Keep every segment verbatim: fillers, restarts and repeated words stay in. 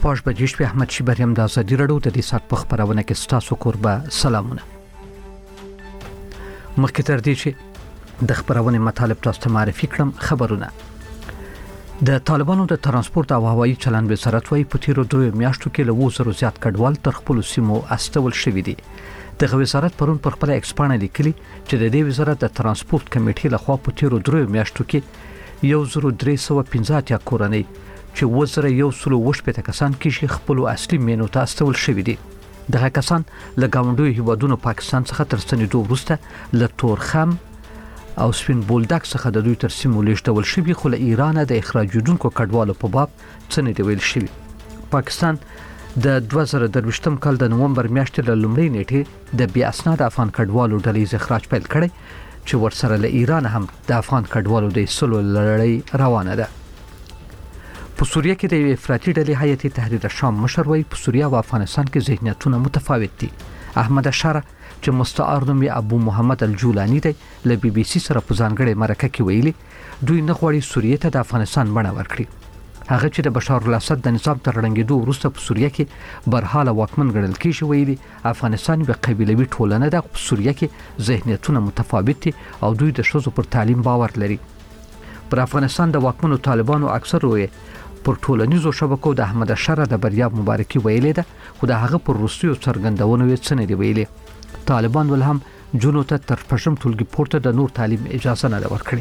شپږ بجې شپې احمد شیبریم د ازادي راډیو د دې سات په خبرونه کې ستاسو قربا سلامونه. مخکې تر دې چې د خبرونه مطالب تاسو ته معرفي کړم خبرونه. د طالبانو د ترانسپورت او هوایي چلند وزارت وايي په تیرو دوه میاشتو کې له وزرو زیات کډوال تر خپل سیمو استول شوې دي. د وزارت پرون پر خپل ایکس باندې لیکلي چې د دې وزارت د ترانسپورت کمیټې لخوا په تیرو دوه میاشتو کې یو زرو درې سوه پنځه اتیا کورنۍ چې وزره یو سلو وشپته کسان کې خپل اصلي مینو ته استول شوې دي. دغه کسان له ګاونډیو هیوادونو پاکستان څخه تر ستنېدو وروسته له تورخم او سپین بولدک څخه د دوی تر سیمو لیږدول شوي، خو له ایران د اخراجیدونکو کډوالو په باب څه نه دی ویل شوي. پاکستان د دوه زره درویشتم کال د نومبر میاشتې له لومړۍ نیټې د بیا اسناد افغان کډوالو ډلې اخراج پیل کړي چې ورسره له ایران هم د افغان کډوالو د ایستلو لړۍ روانه ده. په سوریه کې د افراطي ډلې هیئت تحریر شام مشر وايي په سوریه او افغانستان کې ذهنیتونه متفاوت دي. احمد اشاره چې مستعار نوم ابو محمد الجولانی دی له بي بي سي سره په ځانګړې مرکه کې ویلي دوی نه غواړي سوریه ته د افغانستان بڼه ورکړي. هغه چې د بشار الاسد د نظام تر ړنګېدو وروسته په سوریه کې برحاله واکمن ګڼل کېږي، ویلي افغانستان به قبیلوي ټولنه ده. په سوریه کې ذهنیتونه متفاوت دي او دوی د ښځو پر تعلیم باور لري. پر افغانستان د واکمنو طالبانو اکثر وي پر ټولنیزو شبکو د احمد اشاره د بریا مبارکي ویلې ده، خو د هغه پر روسیو څرګندونه یې څه نه دی ویلي. طالبان ول هم جنو ته تر پښم ټولګي پورته د نور تعلیم اجازه نه ورکړي.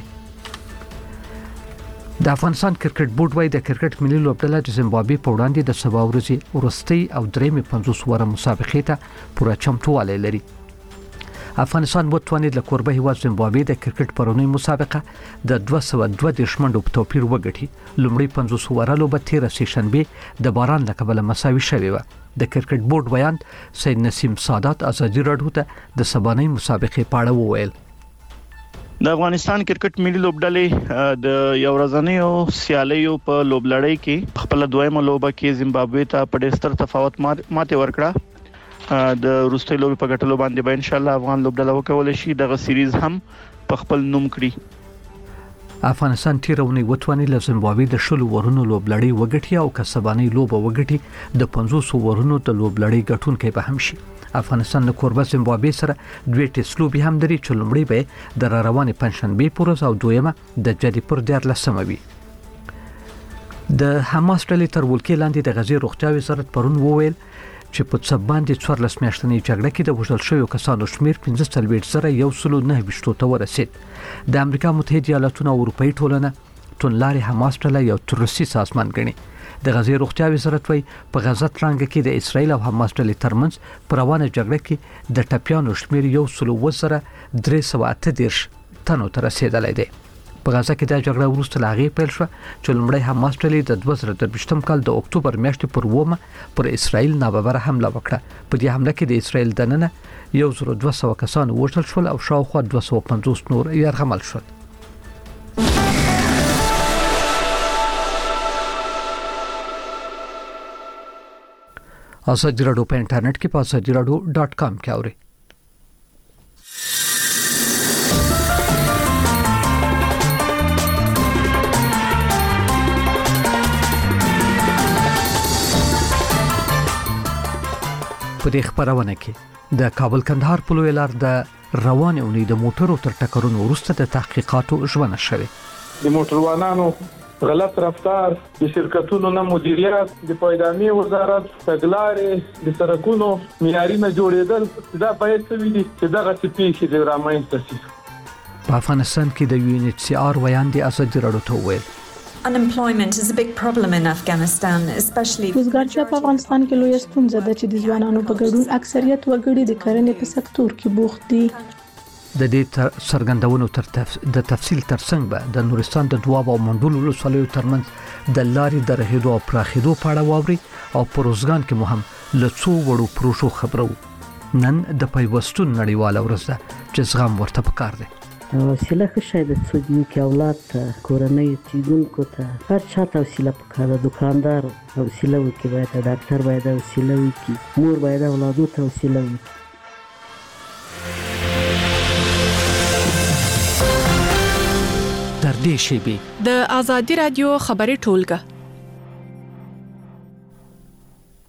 د افغانستان کرکټ بورډ وايي د کرکټ ملي لوبډله د زیمبابوې په وړاندې د سبا ورځې وروستۍ او درېمې پنځوس وره مسابقې ته پوره چمتووالی لري. افغانستان وتوانید له کوربه هیواد زیمبابوې د کرکټ پرونی مسابقه د دوه سوه دوه دېرش منډو په توپیر وګټي. لومړی پنځوس وره لوبه تیره سه شنبه د باران له کبله مساوي شوې و. د کرکټ بورډ بیان سید نسیم سادات ازادي راډیو ته د سبانۍ مسابقې په اړه وویل. د افغانستان کرکټ ملي لوبډلې د یو ورځنیو سیالیو په لوبلړۍ کې خپل دویمه لوبه کې زیمبابوې ته په ډېر ستر تفاوت ماته ورکړه. د روستۍ لوبې په ګټلو باندې به ان شاء الله افغان لوبډله وکولای شي دغه سیریز هم په خپل نوم کړي. افغانستان تیرونی وتواني له زیمبابوې د شلو ورونو لوبلړۍ وګټي او کسبانۍ لوبه وګټي د پنځوس ورونو د لوبلړۍ ګټونکي به هم شي. افغانستان د کوربه زیمبابوې سره دوه ټیسټ لوبې هم لري چې لومړی به د روانې پنځشنبه پر ورځ او دویمه د جدي پر دیارلسمه وي. د حماس ډلې تر ولکې لاندې د غزې روغتیا وزارت پرون وویل چې په څه باندې څوارلس میاشتنۍ جګړه کې د وژل شویو کسانو شمیر پنځه څلوېښت زره یو سلو نه ویشتو ته ورسید. د امریکا متحده ایالاتونو او اروپאי ټولنه توندلارې حماس ډله یو تروریستي سازمان ګڼي. د غزې روغتیا وزارت وايي په غزه ترانګه کې د اسرایل او حماس ډلې ترمنځ پر روانه جګړه کې د ټپیانو شمیر یو سلو وزره درې سوه اته دېرش تنو ته رسیدلی دی. په غزه کې د جګړې وروسته لاغې پیل شو چې لومړی حماس ډلې د دوه زره درویشتم کال د اکتوبر میاشتې پر اوومه پر اسرایل ناببره حمله وکړه. په دې حمله کې د اسرایل دننه یو زره دوه سوه کسان وژل شول او شاوخوا دوه سوه پنځوس نور یرغمل شول. ازادي راډیو په انټرنیټ کې په ازادي راډیو ډاټ کام کې اورئ. په دې خبرونه کې د کابل کندهار په لوی لار د روانې اونۍ د موټرو تر ټکرونو وروسته د تحقیقاتو ژمنه شوه. د موټروانانو غلط رفتار، د شرکتونو نه مدیریت، د پایدامي وزارت تګلارې، د سړکونو معیاري نه جوړېدل دا باید څه وي چې دغه څه پیښې د رامنځته شي. په افغانستان کې د یو ان ایچ سی آر ویان دی ازادي راډیو ته وویل Unemployment is a big problem in Afghanistan, especially روزګارتیا په افغانستان کې لویه ستونزه ده چې د ځوانانو په ګډون اکثریت وګړي د کرنې په سکتور کې بوخت دي. د دې څرګندونو تر تف... د تفصیل ترڅنګ به د نورستان د دواب او منډول ولسوالیو ترمنځ د لارې د رهیدو او پراخېدو په اړه واوري او په روزګان کې مهم لڅو وړو پروژو خبرو. نن د پیوستون نړیواله ورځ ده چې زغم ورته پکار دی. وسیله ښه شی د څوک اولاد ته کورنۍ تیګونکو ته هر چا ته وسیله پکار ده. دکاندار وسیله وکړي، باید ډاکټر باید وسیله وکړي، مور باید اولادو ته وسیله وکړي. تر دې شی به د ازادي رادیو خبري ټولګه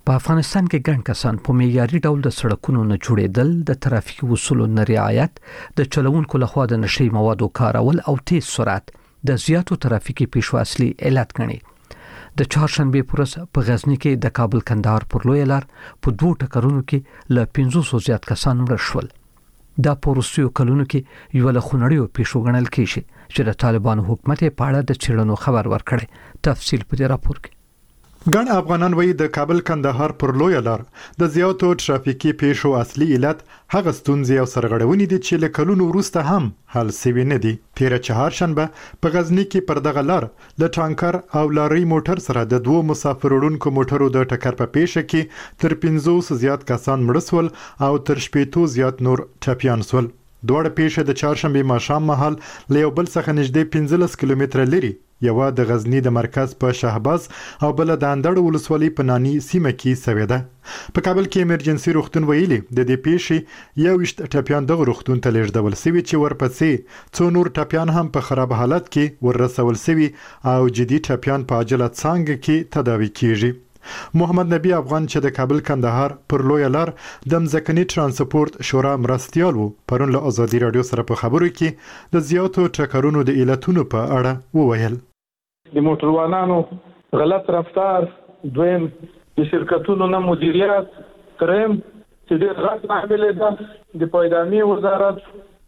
په افغانستان کې ګڼ کسان په معیاري ډول د سړکونو نه جوړېدل، د ترافیکي اصولو نه رعایت، د چلوونکو لخوا د نشي موادو کارول او تیز سرعت د زیاتو ترافیکي پیښو اصلي علت ګڼي. د چهارشنبه پورس په غزنی کې د کابل کندهار پر لوی لار په دوه ټکرونو کې ل پنځوس زیات کسان مړ شول. دا په وروستیو کلونو کې یو له خونړیو پیښو ګڼل کېږي چې د طالبانو حکومت په اړه د چیرونو خبر ورکړي. تفصیل په دې راپور کې. ګڼ افغانان وایي د کابل کندهار پر لوی لار د زیاتو ترافیکي پیښو اصلي علت هغه ستونزې او سرغړونې دي چې له کلونو وروسته هم حل شوي نه دي. تیره چهارشنبه په غزنی کې پر دغه لار له ټانکر او لارۍ موټر سره د دوو مسافر وړونکو موټرو د ټکر په پیښه کې تر پنځوس زیات کسان مړه شول او تر شپېتو زیات نور ټپیان شول. دواړه پیښې د چهارشنبه ماښام مهال له یو بل څخه نږدې پنځلس کیلومتره لري، یوه د غزنی د مرکز په شهباز او بل د اندړ ولسوالۍ په نانی سیمه کې سوي ده. په کابل کې ایمرجنسي روغتون ویلي د دې پیښې یو ویشت ټپیان دغه روغتون ته لیږدول شوي چې ورپسې څو نور ټپیان هم په خراب حالت کې ورسول شوي او جدي ټپیان په عاجله څانګه کې تداوي کیږي. محمد نبی افغان چې د کابل کندهار پر لوی لار د مځکني ترانسپورت شورا مرستیال وو، پرون له ازادي رادیو سره په خبرو کې د زیاتو ټکرونو د علتونو په اړه وویل. د موټروانانو غلط رفتار، دویم د شرکتونو نه مدیریت، دریم چې ډېر غټ عامل ده د پایدامي وزارت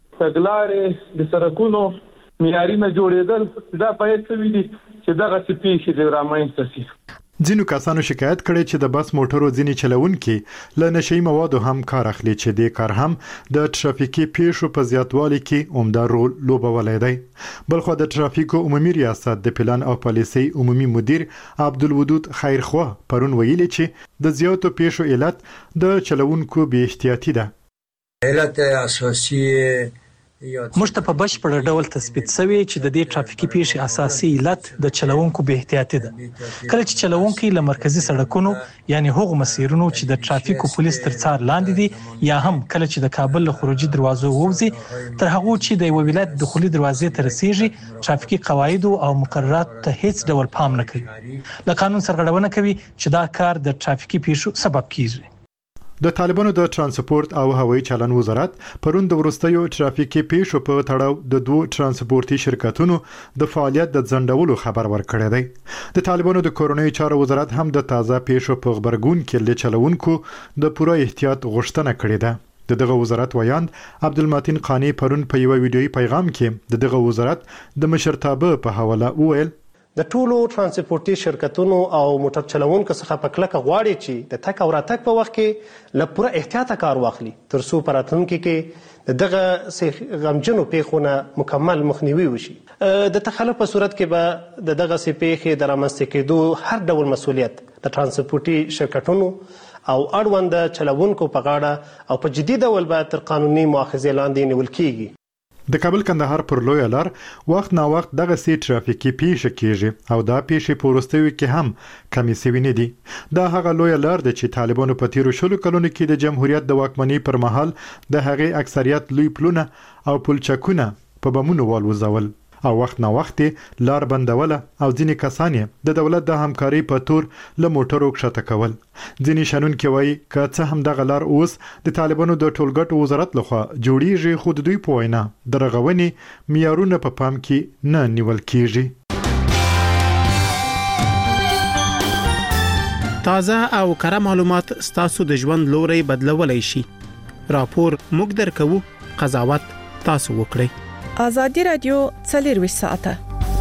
تګلارې د سړکونو معیاري نه جوړېدل. دا باید څه وي چې دغه څه پیښې د رامنځته شي. ځینو کسانو شکایت کړی چې د بس موټرو ځینې چلوونکي له نشي موادو هم کار اخلي چې دې کار هم د ترافیکي پیښو په زیاتوالي کې عمده رول لوبولی دی. بلخو د ترافیکو عمومي ریاست د پلان او پالیسۍ عمومي مدیر عبدالودود خیرخوا پرون ویلي چې د زیاتو پیښو علت د چلوونکو بې احتیاطي ده. علت اساسي موږ ته په بشپړ ډول تثبیت شوی چې د دې ترافیکي پیښې اساسي علت د چلوونکو بې احتیاطي ده. کله چې چلوونکي له مرکزی سړکونو یعنی هغو مسیرونو چې د ترافیکو پولیس تر څار لاندې دي یا هم کله چې د کابل له خروجي دروازو ووځي تر هغه چې د یو ولایت دخولي دروازې ته رسیږي، ترافیکي قواعد او مقررات ته هیڅ ډول پام نه کوي. له قانون سرغړونه کوي چې دا کار د ترافیکي پیښو سبب کیږي. د طالبانو د ترانسپورت او هوایي چلن وزارت پرون د وروستیو ترافیکي پیښو په تړاو د دوه ترانسپورتي شرکتونو د فعالیت د ځنډولو خبر ورکړی دی. د طالبانو د کورنیو چارو وزارت هم د تازه پیښو په خبرګون کې له چلوونکو د پوره احتیاط غوښتنه کړې ده. د دغه وزارت ویاند عبدالمتین قانی پرون په یو ویډیويي پیغام کې د دغه وزارت د مشرتابه په حواله وویل د ټولو ترانسپورتي شرکتونو او موټر چلوونکو څخه په کلکه غواړي چې د تک او راتګ په وخت کې له پوره احتیاط کار واخلي تر څو په راتلونکي کې دغه غمجنو پیښو نه مکمل مخنیوي وشي. د تخلف په صورت کې به د دغه پیښې د رامنځته کېدو هر ډول مسؤلیت د ترانسپورتي شرکتونو او اړوند چلوونکو په غاړه او په جدي ډول به تر قانوني مؤاخذې لاندې نیول کیږي. د کابل کندهار پر لوی لار وخت نا وخت دغه سي ترافیکي پیښه کیږي او دا پیښې په وروستیو کې هم کمی سوي نه دي. دا هغه لوی لار ده چې طالبانو په تیرو شلو کلونو کې د جمهوریت د واکمنۍ پر مهال د هغې اکثریت لوی پلونه او پلچکونه په بمونو والوزول او وخت نا وخت لار بندوله او ځینې کسان د دولت د همکاري په تور له موټرو کښته کول. ځینې شنونکي وایي که څه هم دغه لار اوس د طالبانو د ټولګټو وزارت لخوا جوړیږي خو د دوی په وینا د رغونې معیارونه په پام کې نه نیول کیږي. تازه او کره معلومات ستاسو د ژوند لوري بدلولای شي. راپور موږ درکو، قضاوت تاسو وکړئ. آزادی رادیو څلرویشت ساعته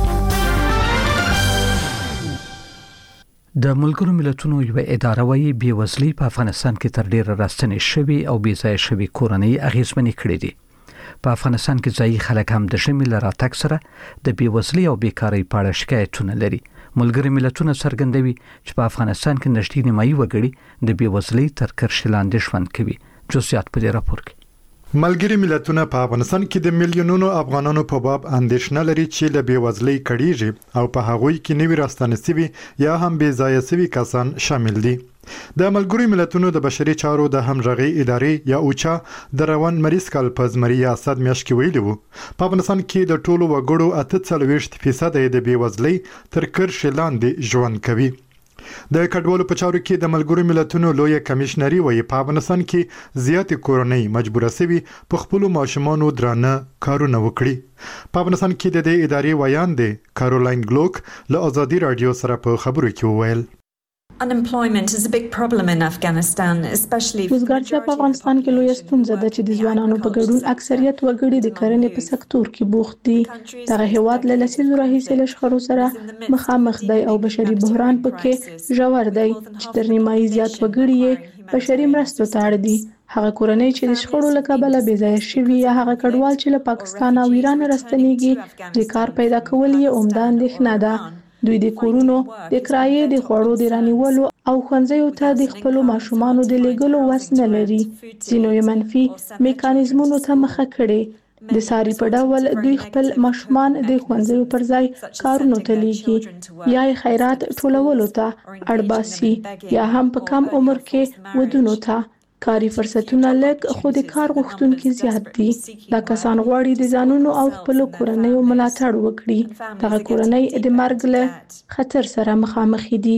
د ملګرو ملتونو یو اداره وايي بېوزلي په افغانستان کې تر ډیره راستنې شوي او بې ځایه شوي کورنۍ اغیزمنې کړې دي. په افغانستان کې ځایي خلک هم د ژمي له راتګ سره د بېوزلي او بیکارۍ په اړه شکایتونه لري. ملګري ملتونه څرګندوي چې په افغانستان کې نږدې نیمایي وګړي د بېوزلۍ تر کرښې لاندې ژوند کوي. جزئیات په دې راپور کې. ملګري ملتونه په افغانستان کې د میلیونونو افغانانو په باب اندېښنه لري چې له بېوزلۍ کړيږي او په هغوی کې نوي راستنه سوي یا هم بې ځایه سوي کسان شامل دي. د ملګري ملتونو د بشري چارو د همغږي ادارې یا اوچا د روان مریض کال په زمري ریاست میاشت کې ویلي وو په افغانستان کې د ټولو وګړو اته څلوېښت فیصد د بېوزلۍ تر کرښې لاندې ژوند کوي. د کډوالو په چارو کې د ملګرو ملتونو لوی کمشنري وایي په افغانستان کې زیاتې کورنۍ مجبوره سوي په خپل ماشومانو درانه کارونه وکړي. په افغانستان کې د دې ادارې ویان دی کارولاین ګلوک له آزادي رادیو سره په خبرو کې وویل. Unemployment is a big problem in Afghanistan, especially وزګارتیا په افغانستان کې لویه ستونزه ده چې د ځوانانو په ګډون اکثریت وګړي د کرنې په سکتور کې بوخت دي. دغه هیواد له لسیزو راهیسې له شخړو سره مخامخ دی او بشري بحران پکې ژور دی چې تر نیمایي زیات وګړي یې بشري مرستو ته اړ دي. هغه کورنۍ چې د شخړو له کبله بې ځایه شوي یا هغه کډوال چې له پاکستان او ایران راستنیږي د کار پیدا کول یې عمده اندېښنه ده. دوی د کورونو د کرایې د خوړو د رانیولو او ښوونځیو ته د خپلو ماشومانو د لیږلو وس نه لري. ځینو یې منفي میکانیزمونو ته مخه کړې. د ساري په ډول دوی خپل ماشومان د ښوونځیو پر ځای کارونو ته لیږي یا یې خیرات ټولولو ته اړ باسي یا هم په کم عمر کې ودونو ته. کاري فرصتونه لږ خو د کار غوښتونکي زیات دي. دا کسان غواړي د ځانونو او خپلو کورنیو ملاتړ وکړي. دغه کورنۍ د مرګ له خطر سره مخامخ دي.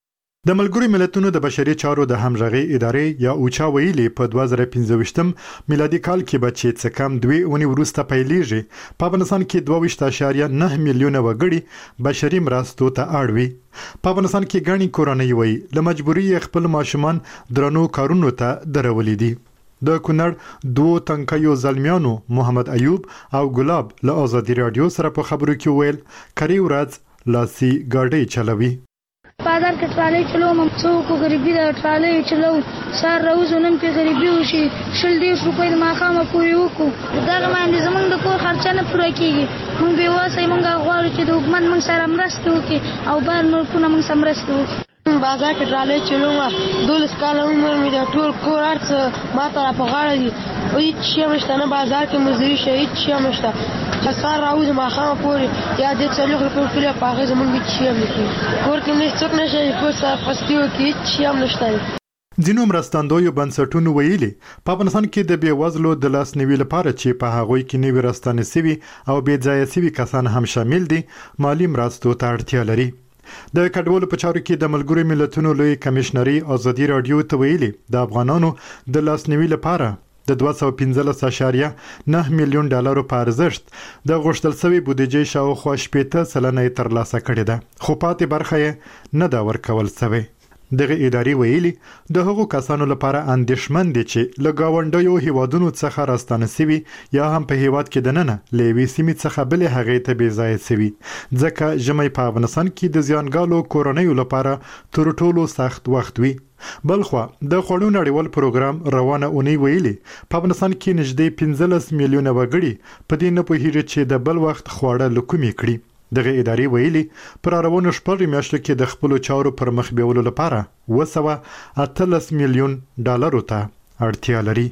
د ملګرو ملتونو د بشري چارو د همغږي ادارې یا اوچا ویلي په دوه زره پنځه میلادي کال کې به چې څه کم دوه اونۍ وروسته پیلېږي په افغانستان کې دوه ویشت اعشاریه نه میلیونه وګړي بشري مرستو ته اړ وي. په افغانستان کې ګڼې کورنۍ وایي له مجبوري خپل ماشومان درنو کارونو ته درولي دي. د کونړ دوه تنکیو زلمیانو محمد ایوب او ګلاب له آزادي رادیو سره په خبرو کې ویل کری ورځ لاسي ګاډي چلوي. بازار کې ټرالۍ چلوم څوک غریبي د ټرالۍ چلو سار روز نن په غریبي وشي شل دېرش روپۍ د ماښامه پورې وکړو. دغه باندې زمونږ د کور خرچه نه پوره کېږي. موږ بېوسه یې موږ غواړو چې د حکومت موږ سره مرسته وکړي او بهر ملکونه موږ سره مرسته وکړي. بازار کې ټرالۍ چلوم دولس کاله عمر مې د ټول کور هر څه ما ته را په غاړه دي. هېڅ شی هم شته نه بازار کې مزدوري شته هېڅ شی هم نشته. سار راوځي ماښامه پورې یا د څلوېښت روپۍ ورکوي په هغې زمونږ هېڅ شی هم نه کېږي. کور کې مې څوک نشته چې کور سره پستي وکړي هېڅ شی هم نشته. ځینو مرستندویو بنسټونو ویلي په افغانستان کې د بېوزلو د لاسنیوي لپاره چې په هغوی کې نوي راستانه سوي او بې ځایه سوي کسان هم شامل دي مالی مرستو ته اړتیا لري. د کډوالو په چارو کې د ملګرو ملتونو لوی کمشنري آزادي رادیو ته ویلي د افغانانو د لاسنیوي لپاره د دوه سوه پنځلس اعشاریه نه میلیون ډالرو په ارزښت د غوښتل شوی بودیجې شاوخوا شپېته سلنه یې ترلاسه کړې ده خو پاتې برخه یې نه ده ورکول شوې. دغه ادارې ویلي د هغو کسانو لپاره اندېښمن دي چې له ګاونډیو هیوادونو څخه راستانه سوي یا هم په هیواد کې دننه له یوې سیمې څخه بلې هغې ته بې ځایه سوي ځکه ژمی په افغانستان کې د زیانګالو کورنیو لپاره تر ټولو سخت وخت وي. بلخوا د خوړو نړیوال پروګرام روانه اونۍ ویلي په افغانستان کې نږدې پنځلس میلیونه وګړي په دې نه پوهېږي چې د بل وخت خواړه له کومې کړي. دغه ادارې ویلي پر روانو شپږ میاشتو کې د خپلو چارو پر مخ بیولو لپاره اوه سوه اتلس میلیون ډالرو ته اړتیا لري.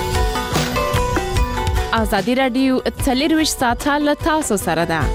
آزادي رادیو څلرویشت ساعته له تاسو سره ده.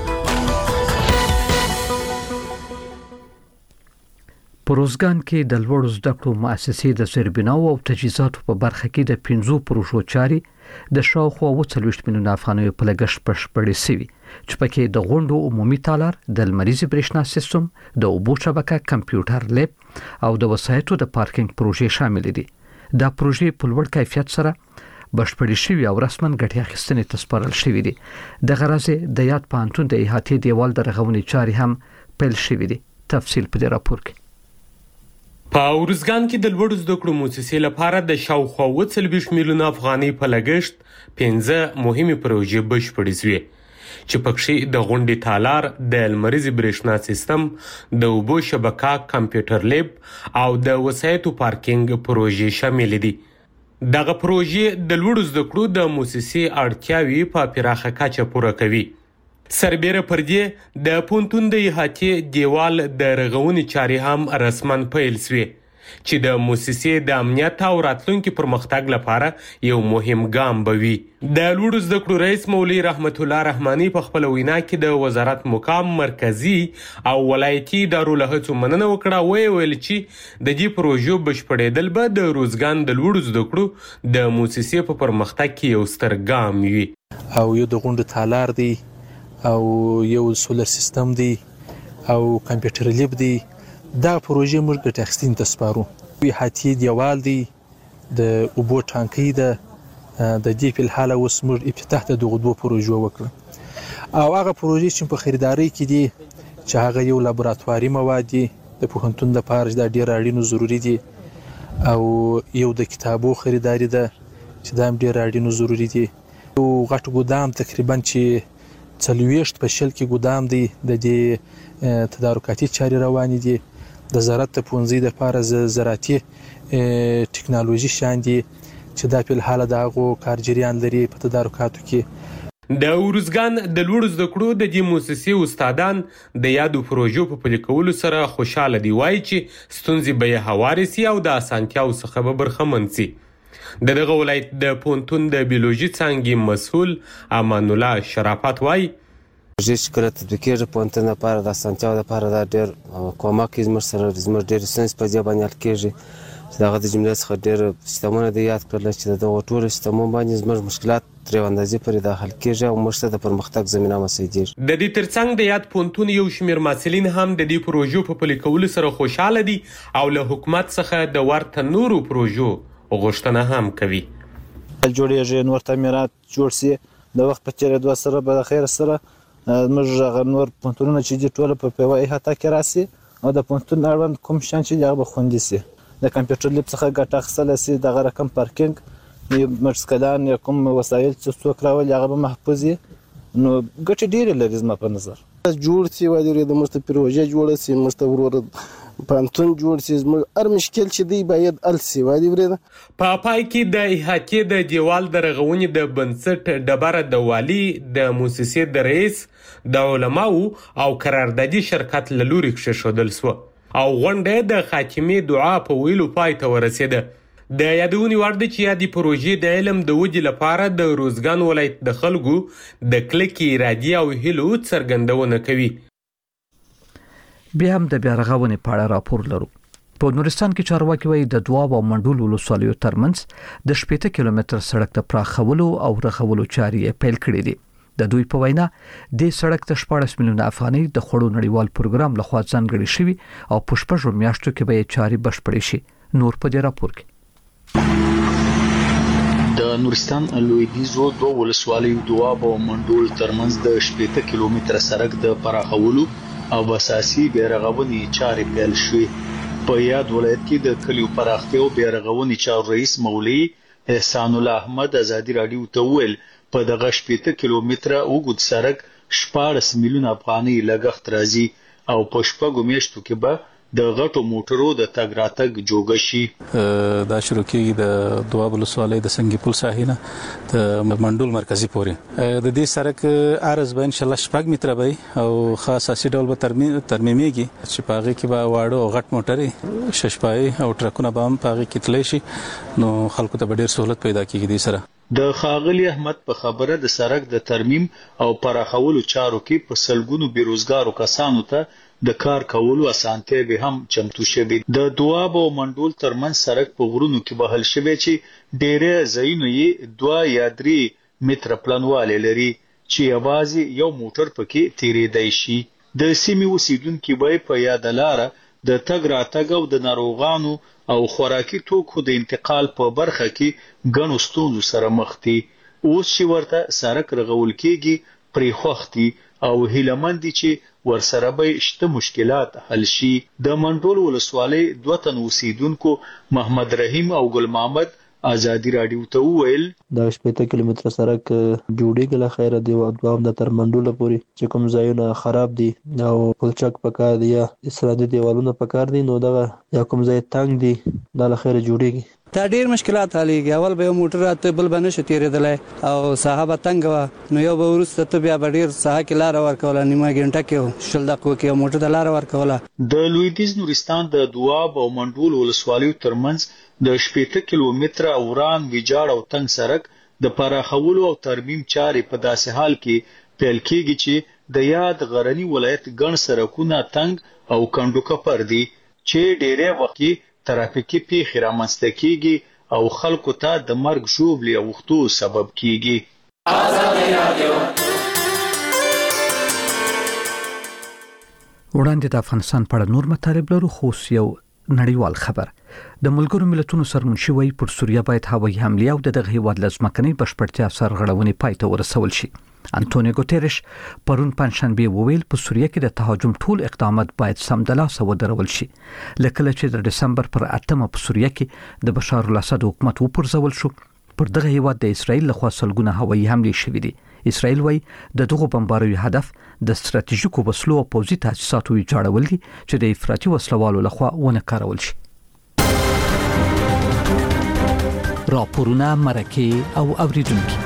په روزګان کې د لوړو زده کړو مؤسسې د سربناو او تجهیزاتو په برخه کې د پنځو پروژو چاري د شاوخوا اووه څلوېښت میلیونه افغانیو په لګښت بشپړې سوي چې پکې د غونډو عمومي تالار د لمریزې برېښنا سیستم د اوبو شبکه کمپیوټر لیب او د وسایطو د پارکینګ پروژې شامل دي. دا پروژې په لوړ کیفیت سره بشپړې شوي او رسماً ګټې اخیستنې ته سپارل شوي دي. دغه راز د یاد پوهنتون د احاطې دیوال د رغونې چارې هم پیل شوي دي. تفصیل په دې راپور کې. په ارزګان کې د لوړو زده کړو مؤسسې لپاره د شاوخوا اووه څلوېښت میلیونه افغانۍ په لګښت پنځه مهمې پروژې بشپړې شوې چې پکې د غونډې تالار د لمریزې برېښنا سیستم د اوبو شبکه کمپیوټر لیب او د وسایطو پارکینګ پروژې شامل دي. دغه پروژې د لوړو زده کړو د مؤسسې اړتیاوې په پراخه کچه پوره کوي. سربېره پر دې د پونتون د احاطې دیوال د رغونې چارې هم رسماً پیل شوې چې د مؤسسې د امنیت او راتلونکي پرمختګ لپاره یو مهم ګام به وي. د لوړو زده کړو رئیس مولوي رحمت الله رحماني په خپله وینا کې د وزارت مقام مرکزي او ولایتي ادارو له هڅو مننه وکړه. ویې ویل چې د دې پروژو بشپړېدل به د روزګان د لوړو زده کړو د مؤسسې په پرمختګ کې یو ستر ګام وي. او یو د غونډو تالار دی او یو سولر سیستم دی او کمپیوټر لیب دی دا پروژې موږ ګټه اخیستنې ته سپارو. احاطې دیوال دی، د اوبو ټانکۍ ده، د دې په الحاله اوس موږ افتتاح ته دغو دوو پروژو وکړه. او هغه پروژې چې په خریدارۍ کې دي چې هغه یو لابراتواري مواد دي د پوهنتون لپاره دا ډېر اړین او ضروري دي، او یو د کتابو خریداري ده چې دا هم ډېر اړین او ضروري دي. یو غټ ګودام تقریبا چې څلوېښت په شل کې ګودام دی، د دې تدارکاتي چارې روانې دي. د زراعت د پوهنځي لپاره زراعتي ټکنالوژي شیان دي چې دا په الحاله د هغو کار جریان لري په تدارکاتو کې. د ارزګان د لوړو زده کړو د دې مؤسسې استادان د یادو پروژو په پلي کولو سره خوشحاله دي. وایي چې ستونزې به یې هوارې سي او د اسانتیاو څخه به برخمن سي. د دغه ولایت د پوهنتون د بیولوژي څانګې مسؤل امان الله شرافت وایي پروژې چې کله تطبیق کېږي پوهنتون لپاره د اسانتیاو لپاره دا ډېر کومک کوي. زموږ سره زموږ ډېرې ستونزې په دې باندې حل کېږي چې د هغه د جملې څخه ډېر سیستمونه د یاد کړل چې د دغو ټولو سیستمونو باندې زموږ مشکلات تر یوې اندازې پورې دا حل کېږي او موږ ته د پرمختګ زمینه مساعدېږي. د دې ترڅنګ د یاد پوهنتون یو شمېر محصلین هم د دې پروژو په پلي کولو سره خوشحاله دي او له حکومت څخه د ورته نورو پروژو غوښتنه هم کوي. جوړېږي نور تعمیرات جوړ سي، د وخت په تېرېدو سره به د خیر سره زموږ هغه نور پوهنتونونه چې دي ټوله په یوه احاطه کې راسي او د پوهنتون اړوند کوم شیان چې دي هغه به خوندي سي. د کمپیوټر لیب څخه ګټه اخیستلی سي، دغه رقم پارکینګ مرسکدان یا کوم وسایل چې څوک راولي هغه به محفوظ وي. نو ګټې ډېرې لري زما په نظر. جوړ سي وایي د موږ ته پروژه جوړه سي، موږ ته ورور پوهنتون جوړ سي، زموږ هر مشکل چې دی باید حل سي. وایي ورېده په پای کې د احاطې د دیوال د رغونې د بنسټ ډبره د والي د مؤسسې د رئیس د علماو او قراردادي شرکت له لوري کېښودل سوه او غونډه د خاتمې دعا په ویلو پای ته ورسېده. د یادونې وړ ده چې یادې پروژې د علم د ودې لپاره د روزګان ولایت د خلکو د کلکې ارادې او هیلو څرګندونه کوي. بیا هم د بیا رغونې په اړه راپور لرو. په نورستان کې چارواکي وایي د دواب او منډول ولسوالیو ترمنځ د شپږ کیلومتر سړک د پراخولو او رغولو چارې پیل کړې دي. د دوی په وینا د سړک ته شپاړس میلیونه افغانۍ د خوړو نړیوال پروګرام لخوا ځانګړي شوي او په شپږو میاشتو کې به یې چارې بشپړې شي. نور په دې راپور کې د نورستان لویدیځو دوه ولسوالیو دواب او منډول ترمنځ د شپږ کیلومتره سړک د پراخولو او اساسي بیرغونې چارې پیل شوې. په یاد ولایت کې د کلیو پراختیا او بیرغونې چارو رئیس مولوی احسان الله احمد ازادي رادیو ته ویل په دغه شپږ کیلومتره اوږد سړک شپاړس میلیونه افغانۍ لګښت راځي او په شپږو میاشتو کې به د غټو موټرو د تګ راتګ جوګه شي. دا شروع کېږي د دواب ولسوالۍ د سنګي پل ساحې نه د منډول مرکزي پورې. د دې سړک عرض به انشاءالله شپږ متره وي او خاص اساسي ډول به ترمیمېږي چې په هغې کې به واړه او غټ موټرې ششپایي او ټرکونه به هم په هغې کې تللی شي، نو خلکو ته به ډېر سهولت پیدا کېږي. دې سره د خاغلی احمد په خبره د سړک د ترمیم او پراخولو چارو کې په سلګونو بیروزګارو کسانو ته د کار کولو اسانتیا به هم چمتو شوي. د دواب او منډول ترمنځ سړک په غرونو کې بهل شوی چې ډېرې ځایونه یې دوه یا درې متره پلنوالی لري چې یوازې یو موټر پکې تیریدای شي. د سیمې اوسیدونکي به په یاده لاره د تګ راتګ او د ناروغانو او خوراکي توکو د انتقال په برخه کې ګڼو ستونزو سره مخ دي. اوس چې ورته سړک رغول کېږي پرې خوښ دي او هیله مند دي چې ورسره به شته مشکلات حل شي. د منډول ولسوالۍ دوه تن اوسیدونکو محمد رحیم او ګل محمد ازادي رادیو ته وویل دا شپږ کیلومتره سړک جوړیږي له خیره دی او دوام د تر منډول پورې چې کوم ځایونه خراب دي او پلچک پکار دی یا اسرادي دیوالونه پکار دي، نو دغه یا کوم ځای تنګ دي دا له خیره جوړیږي. دا ډیر مشکلات حلېږي. اول به یو موټر راته بل به نشي تېرېدلی او ساحه به تنګ وه، نو یو به وروسته ته بیا به ډېر ساحه کې لاره ورکوله، نیمه ګنټه کې شل دقیقو کې یو موټر ته لاره ورکوله. د لویدیځ نورستان د دواب او منډول ولسوالیو ترمنځ د شپږ کیلومتره وران ویجاړ او تنګ سړک د پراخولو او ترمیم چارې په داسې حال کې پیل کېږي چې د یاد غرني ولایت ګڼ سړکونه تنګ او کندو کپر دي چې ډېری وخت کې ترافیکي پیښې رامنځته کېږي او خلکو ته د مرګ ژوبلې اوښتو سبب کېږي. وړاندې د افغانستان په اړه نور مطالب لرو، خو یو نړیوال خبر. د ملګرو ملتونو سرمنشي وایي پر سوریه باید هوایي حمله او دغه هیواد لزمکنۍ بشپړتیا سرغړونې پای ته ورسول شي. انټونیو ګوتریش پرون پنځشنبه وویل په سوریه کې د تهاجم ټول اقدامات باید سمدلاسه ودرول شي. لکه چې د دسمبر پر اتمه په سوریه کې د بشار الاسد حکومت وپرځول شو، پر دغه هیواد د اسرایل لخوا سلګونه هوایي حملې شوې دي. اسرائیل وایي د دغه بمباروي هدف د ستراتیژیکو وسلو او پوځي تاسیساتو ویجاړول دي چې د افراطي وسلوالو لخوا ونه کارول شي. راپورونه، مرکه او اوریدونکو.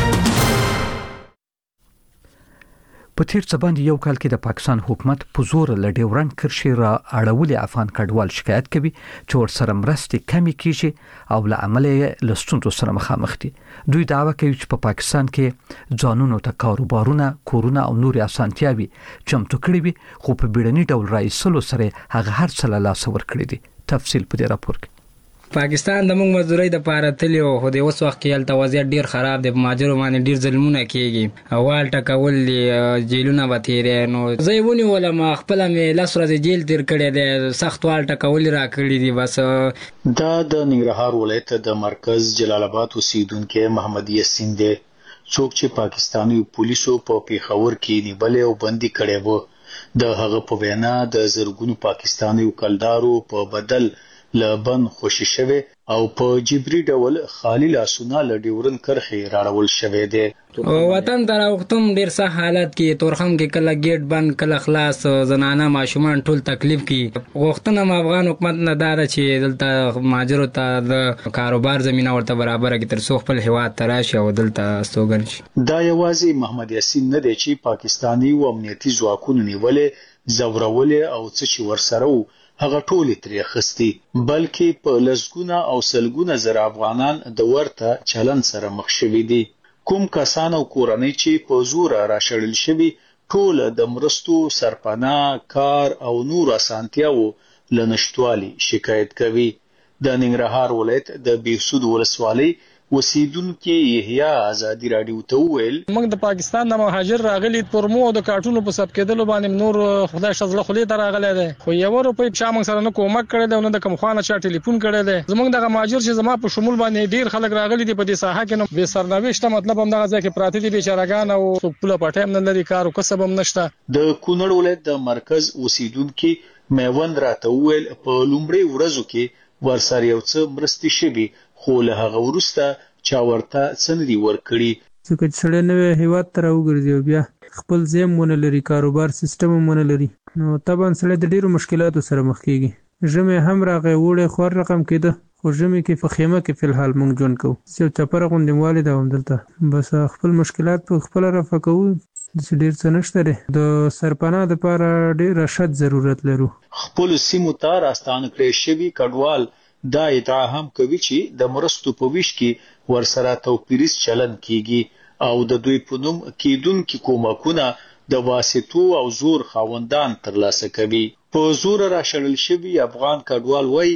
په تیر څه باندې یو کال کې د پاکستان حکومت په زور له ډیورنډ کرښې را اړولې افغان کډوال شکایت کوي چې ورسره مرستې کمې کیږي او له امله یې له ستونزو سره مخامخ دي. دوی دعوه کوي چې په پاکستان کې ځانونو ته کاروبارونه، کورونه او نور اسانتیاوي چمتو کړي وي، خو په بیړني ډول رئیسلو سره هغه هر څه له لاسه ورکړي دي. تفصیل په دې راپور کې. پاکستان د موږ مزدوري د پاره تلی او خو د اوس وخت کې هلته وضعیت ډیر خراب دی. په ماجرو باندې ډیر ظلمونه کیږي، اول ټکول دي، جیلونه به تیرې. نو زه یې ونیولم، خپله مې لس ورځې جیل تیر کړی دی، سخت وال ټکول را کړي دي. بس دا د ننګرهار ولایت د مرکز جلال آباد اوسیدونکي محمد یاسین دی، څوک چې پاکستاني پولیسو په پیښور کې نیولې او بندي کړی و. د هغه په وینا د زرګونو پاکستاني وکلدارو په بدل لبن خوشی شوه او په جبري ډول خالی لاسونه ل ډیورن کرخې راړول شوه دي. وطن ته راوختم ډیر سخت حالت کې، تورخم کې کله گیټ بند کله خلاص، زنانه ماشومان ټول تکلیف کې. غوښتنه م افغان حکومت نه دار چې دلته ماجرو ته د کاروبار زمينه ورته برابر کې تر څو خپل هواد تراشي او دلته استوګن شي. دا یوازې محمد یاسین نه دی چې پاکستانی او امنیتي ځواکونو نیولې، زورولې او څه چې ورسره هغه ټول ترې خستي، بلکې په لزګونه او سلګونه زر افغانان د ورته چلن سره مخ شوي دي. کوم کسان او کورنۍ چې په زور راشړل شوي ټول د مرستو، سرپناه، کار او نور اسانتیاو لنشټوالي شکایت کوي. د ننګرهار ولایت د بیسود ولسوالۍ وسیدونکو یحیی ازادي رادیو ته ویل، موږ د پاکستان د مهاجر راغلي پرمو د کارټونو په سب کېدل باندې نور خدای شزله خلی ته راغلی دی، خو یو روپۍ په شامن سره نه کومک کړی دی، نه د کوم خوانه چا ټلیفون کړی دی. زمونږ د مهاجر چې زما په شمول باندې ډیر خلک راغلي دي په دې ساحه کې، نو به سرنوشت مطلب هم دغه ځکه پراته دي بیچارهګان او خپل پټیم نه لري، کار او کسب هم نشته. د کونړ ولایت د مرکز اوسیدونکو میوند راته ویل په لومړی ورځو کې ورسره یو څه مرستې شوي، خو له هغه وروسته چا ورته څنډي ورکړي. څنګه چې سړی نوې هیواد ته راوګرځي او بیا خپل زم مونږ لري، کاروبار سیستم مونږ لري، نو طبعا سړی د ډیرو مشکلاتو سره مخ کیږي. ژمه هم راغی وړه خور رقم کېده، خو ژمه کې په خیمه کې فل حال مونږ جون کو چې چپره غوندې والد هم دلته بس خپل مشکلات په خپل رافع کوو. د ډیر څه نشته، د سرپناه د لپاره ډیر شد ضرورت لرو. خپل سیمو ته راستانه کړی شوی کډوال دا ادعا هم کوي چې د مرستو په ویش کې ورسره توپیریز چلن کیږي او د دوی په نوم کېدونکو کومکونه د واسطو او زور خاوندان ترلاسه کوي. په زور راشړل شوی افغان کډوال وای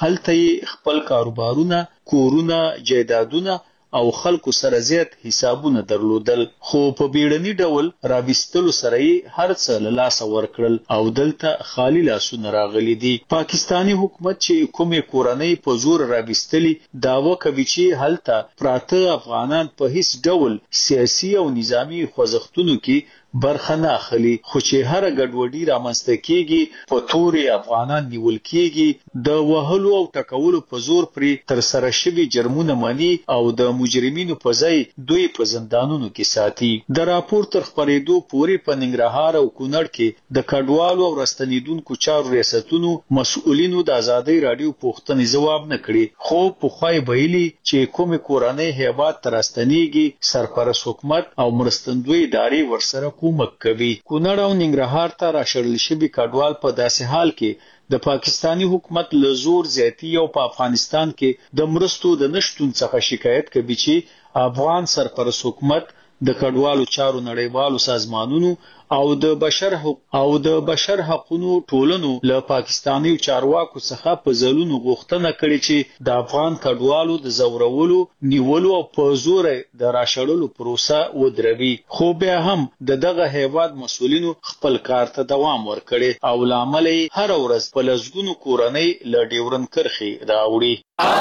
هلته خپل کاروبارونه، کورونه، جایدادونه او خلکو سره زیات حسابونه درلودل، خو په بیړني ډول راوستلو سره یې هر څه له لاسه ورکړل او دلته خالی لاسونه راغلي دي. پاکستانی حکومت چې کومې کورنۍ په زور راوستلي داوا کوي چې هلته پراته افغانان په هیڅ ډول سیاسي او نظامی خوځښتونو کې برخه نه اخلي، خو چې هر ګډوډي رامنځته کیږي په توري افغانان نیول کیږي، د وهلو او ټکولو په زور پرې تر سره شوي جرمونه مني او د مجرمینو په ځای دوی په زندانونو کې ساتي. د راپور تر خپرېدو پورې په ننګرهار او کونړ کې د کډوالو او راستنیدونکو چارو ریاستونو مسؤلینو د ازادي رادیو پوښتنې ځواب نه کړي، خو پخوای ویلي چې کومې کورنۍ هیواد ته راستنیږي سرپرست حکومت او مرستندوی ادارې ورسره کومک کوي. کونړ او ننګرهار ته راشړل شوي کډوال په داسې حال کې د پاکستانی حکومت له زور زیاتی او په افغانستان کې د مرستو د نشټون څخه شکایت کوي چې افغان سرپرست حکومت د کډوالو چارو نړیوالو سازمانونو او د بشر حق او د بشر حقوقو ټولنو له پاکستاني چارواکو څخه په ځلونو غوښتنه کړې چې د افغان کډوالو د زورولو نیولو او په زور د راشړلو پروسه ودروي. خو بیا هم د دغه هیواد مسؤلینو خپل کار ته دوام ورکړي او لامل هر ورځ په لږونو کورنۍ له ډیورن کرخي راوړي.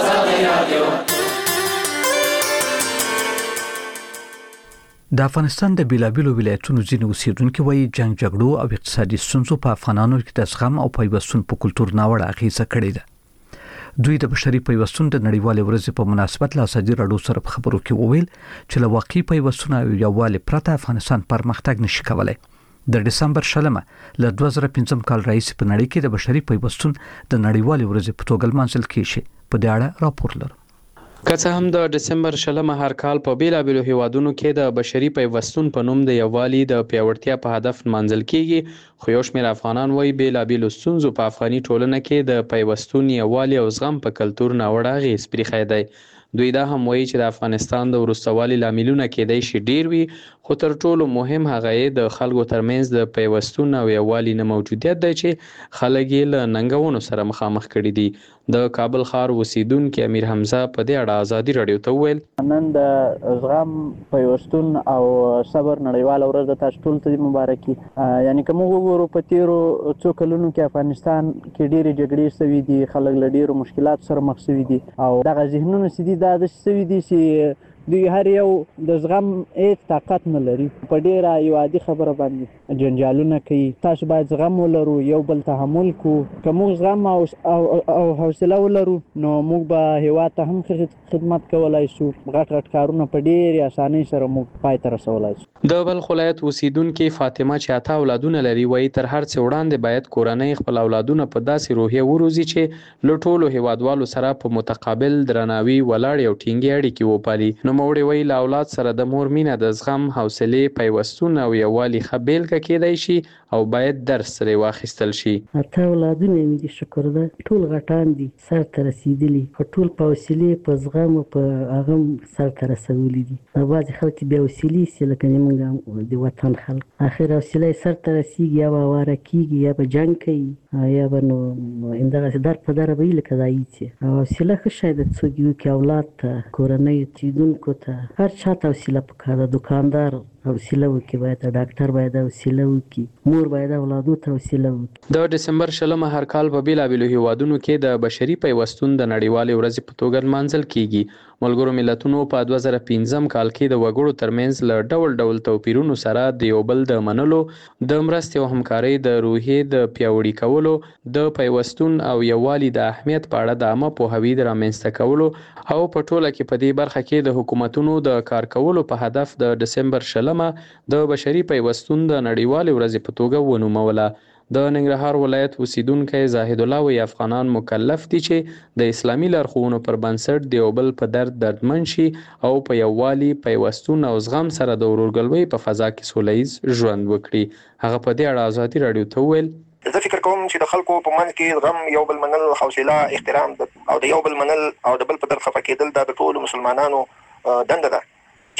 د افغانستان د بیلابیلو ولایتونو ځینې اوسیدونکو وایي جنگ جګړو او اقتصادي ستونزو په افغانانو کې د زغم او پیوستون په کلتور ناوړه اغیزه کړې ده. دوی د بشري پیوستون د نړیوالې ورځې په مناسبت له ازادي راډیو سره په خبرو کې وویل چې له واقعي پیوستون او یووالي پرته افغانستان پرمختګ نشي کولای. د دسمبر شلمه له دوه زره پنځم کال راهیسې په نړۍ کې د بشري پیوستون د نړیوالې ورځې په توګه لمانځل کیږي. په دې اړه راپور لرو. که څه هم د دسمبر شلمه هر کال په بیلابیلو هیوادونو کې د بشري پیوستون په نوم د یووالي د پیاوړتیا په هدف لمانځل کیږي، خو یو شمېر افغانان وایي بیلابیلو ستونزو په افغاني ټولنه کې د پیوستون، یووالي او زغم په کلتور ناوړه اغېز پرېښی دی. دوی دا هم وایي چې د افغانستان د وروسته لاملونه کېدای شي ډیر وي، خو تر ټولو مهم هغه یې د خلکو ترمنځ د پیوستون او یووالي نه موجودیت دی چې خلک یې له ننګونو سره مخامخ کړي دي. د کابل ښار اوسیدونکي امیر حمزه په دې اړه ازادي راډیو ته وویل: نن د زغم، پیوستون او صبر نړیواله ورځ د تاسو ټول ته مبارکي. یعنی که موږ وګورو په تیرو څو کلونو کې افغانستان کې ډېرې جګړې سوي دي، خلک له ډېرو مشکلاتو سره مخ سوي دي او دغه ذهنونه چې دي دا داسې سوي دي چې دوی هر یو د زغم هیڅ طاقت نه لري. په ډیره یو عادي خبره باندې جنجالونه کوي. تاسو باید زغم ولرو، یو بل تحمل کو. که موږ زغم او او حوصله ولرو نو موږ به هیواد ته هم خدمت کولای شو. غټ غټ کارونه په ډېرې اسانۍ سره موږ پای ته رسولای شو. د بلخ ولایت اوسیدونکي فاطمه چې اته اولادونه لري وایي تر هر څه وړاندې باید کورنۍ خپل اولادونه په داسې روحیه وروزي چې له ټولو هیوادوالو سره په متقابل درناوي ولاړ یو ټینګې اړیکې وپالي. نوموړی وایي له اولاد سره د مور مینه د زغم، حوصلې، پیوستون او یووالي ښه بیلګه کېدای شي او باید درس ترې واخیستل شي. اته اولادونه مې دي، شکر ده، ټول غټان دي، سر ته رسېدلي، په ټول په حوصلې، په زغم او په هغه سر ته رسولي دي. بعضې خلک بې حوصلې سي لکه زموږ د وطن خلک، اخر حوصله یې سر ته رسېږي، یا به اواره کېږي، یا به جنګ کوي، یا به نو همدغسې در په دره به وي لکه ځایي چې حوصله ښه شی ده. څوک یو کې اولاد ته، کورنۍ اوسېدونکو ته، هر چا ته حوصله پکار ده. دوکاندار حوصله وکړي، باید ډاکټر باید حوصله وکړي، مور باید اولادو ته حوصله وکړي. د دسمبر شلمه هر کال په بیلابیلو هیوادونو کې د بشري پیوستون د نړیوالې ورځې په توګه لمانځل کیږي. ملګرو ملتونو په دوه زره پنځم کال کې د وګړو ترمنځ له ډول ډول توپیرونو سره د یو بل د منلو، د مرستې او همکارۍ د روحیې د پیاوړي کولو، د پیوستون او یووالي د اهمیت په اړه د عامه پوهاوي د رامنځته کولو او په ټوله کې په دې برخه کې د حکومتونو د کار کولو په هدف د دسمبر شلمه د بشري پیوستون د نړیوالې ورځې په توګه ونوموله. د ننګرهار ولایت اوسیدونکی زاهد الله وایي افغانان مکلف دي چې د اسلامي لارښوونو پر بنسټ د یو بل په درد دردمن شي او په یووالي، پیوستون او زغم سره د ورورګلوۍ په فضا کې سوله ییز ژوند وکړي. هغه په دې اړه ازادي راډیو ته وویل: زه فکر کوم چې د خلکو په منځ کې زغم، یو بل منل، حوصله، احترام او د یو بل منل او د بل په درد خفه کېدل دا د ټولو مسلمانانو دنده ده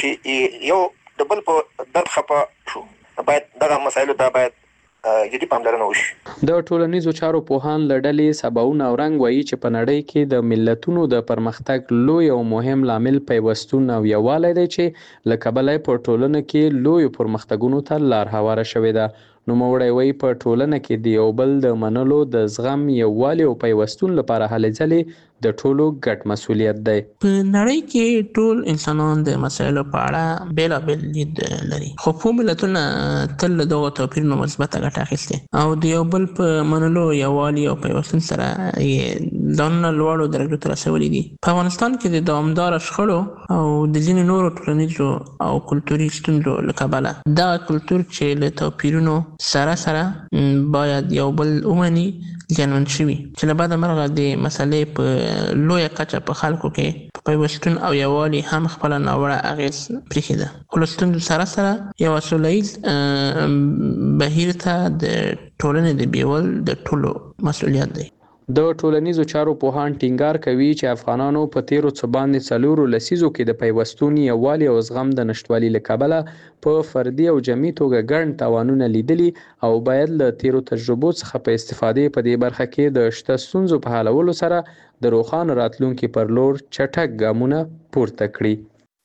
چې یو د بل په درد خفه شو. باید دغه مسایلو ته باید جدي پاملرنه وشي. د ټولنیزو چارو پوهان له ډلې سباوون او رنګ وایي چې په نړۍ کې د ملتونو د پرمختګ لوی او مهم لامل پیوستون او یووالی دی چې له کبله په ټولنه کې لویو پرمختګونو ته لار هواره شوې ده. نوموړی وایي په ټولنه کې د یو بل د منلو، د زغم، یووالي او پیوستون لپاره هلې ځلې د ټولو ګډ مسؤلیت دی. په نړۍ کې ټول انسانان د مسایلو په اړه بیلابیل لید لري، خو په ملتونه تل له دغو توپیرونو مثبته ګټه اخیستې او د یو بل په منلو، یووالي او پیوستون سره یې ځانونه لوړو درجو ته رسولي دي. په افغانستان کې د دوامداره شخړو او د ځینو نورو ټولنیزو او کلتوري ستونزو له کبله دغه کلتور چې له توپیرونو سره سره باید یو بل ومني زیانمن شوي، چې له بعده مرغه د مسلې په لویه کچه په خلکو کې په پیوستون او یووالي هم خپله ناوړه اغېز پرېښې ده. خو له ستونزو سره سره یوه سوله ییز بهیر ته د ټولنې د بیول د ټولو مسؤلیت دی. د ټولنیزو چارو پوهان ټینګار کوي چې افغانانو په تیرو څه باندې څلورو لسیزو کې د پیوستون یووالي او زغم د نشټوالي له کبله په فردي او جمعي توګه ګڼ تاوانونه لیدلي او باید له تیرو تجربو څخه په استفادې په دې برخه کې د شته ستونزو په حلولو سره د روښانه راتلونکي پر لور چټک ګامونه پورته کړي.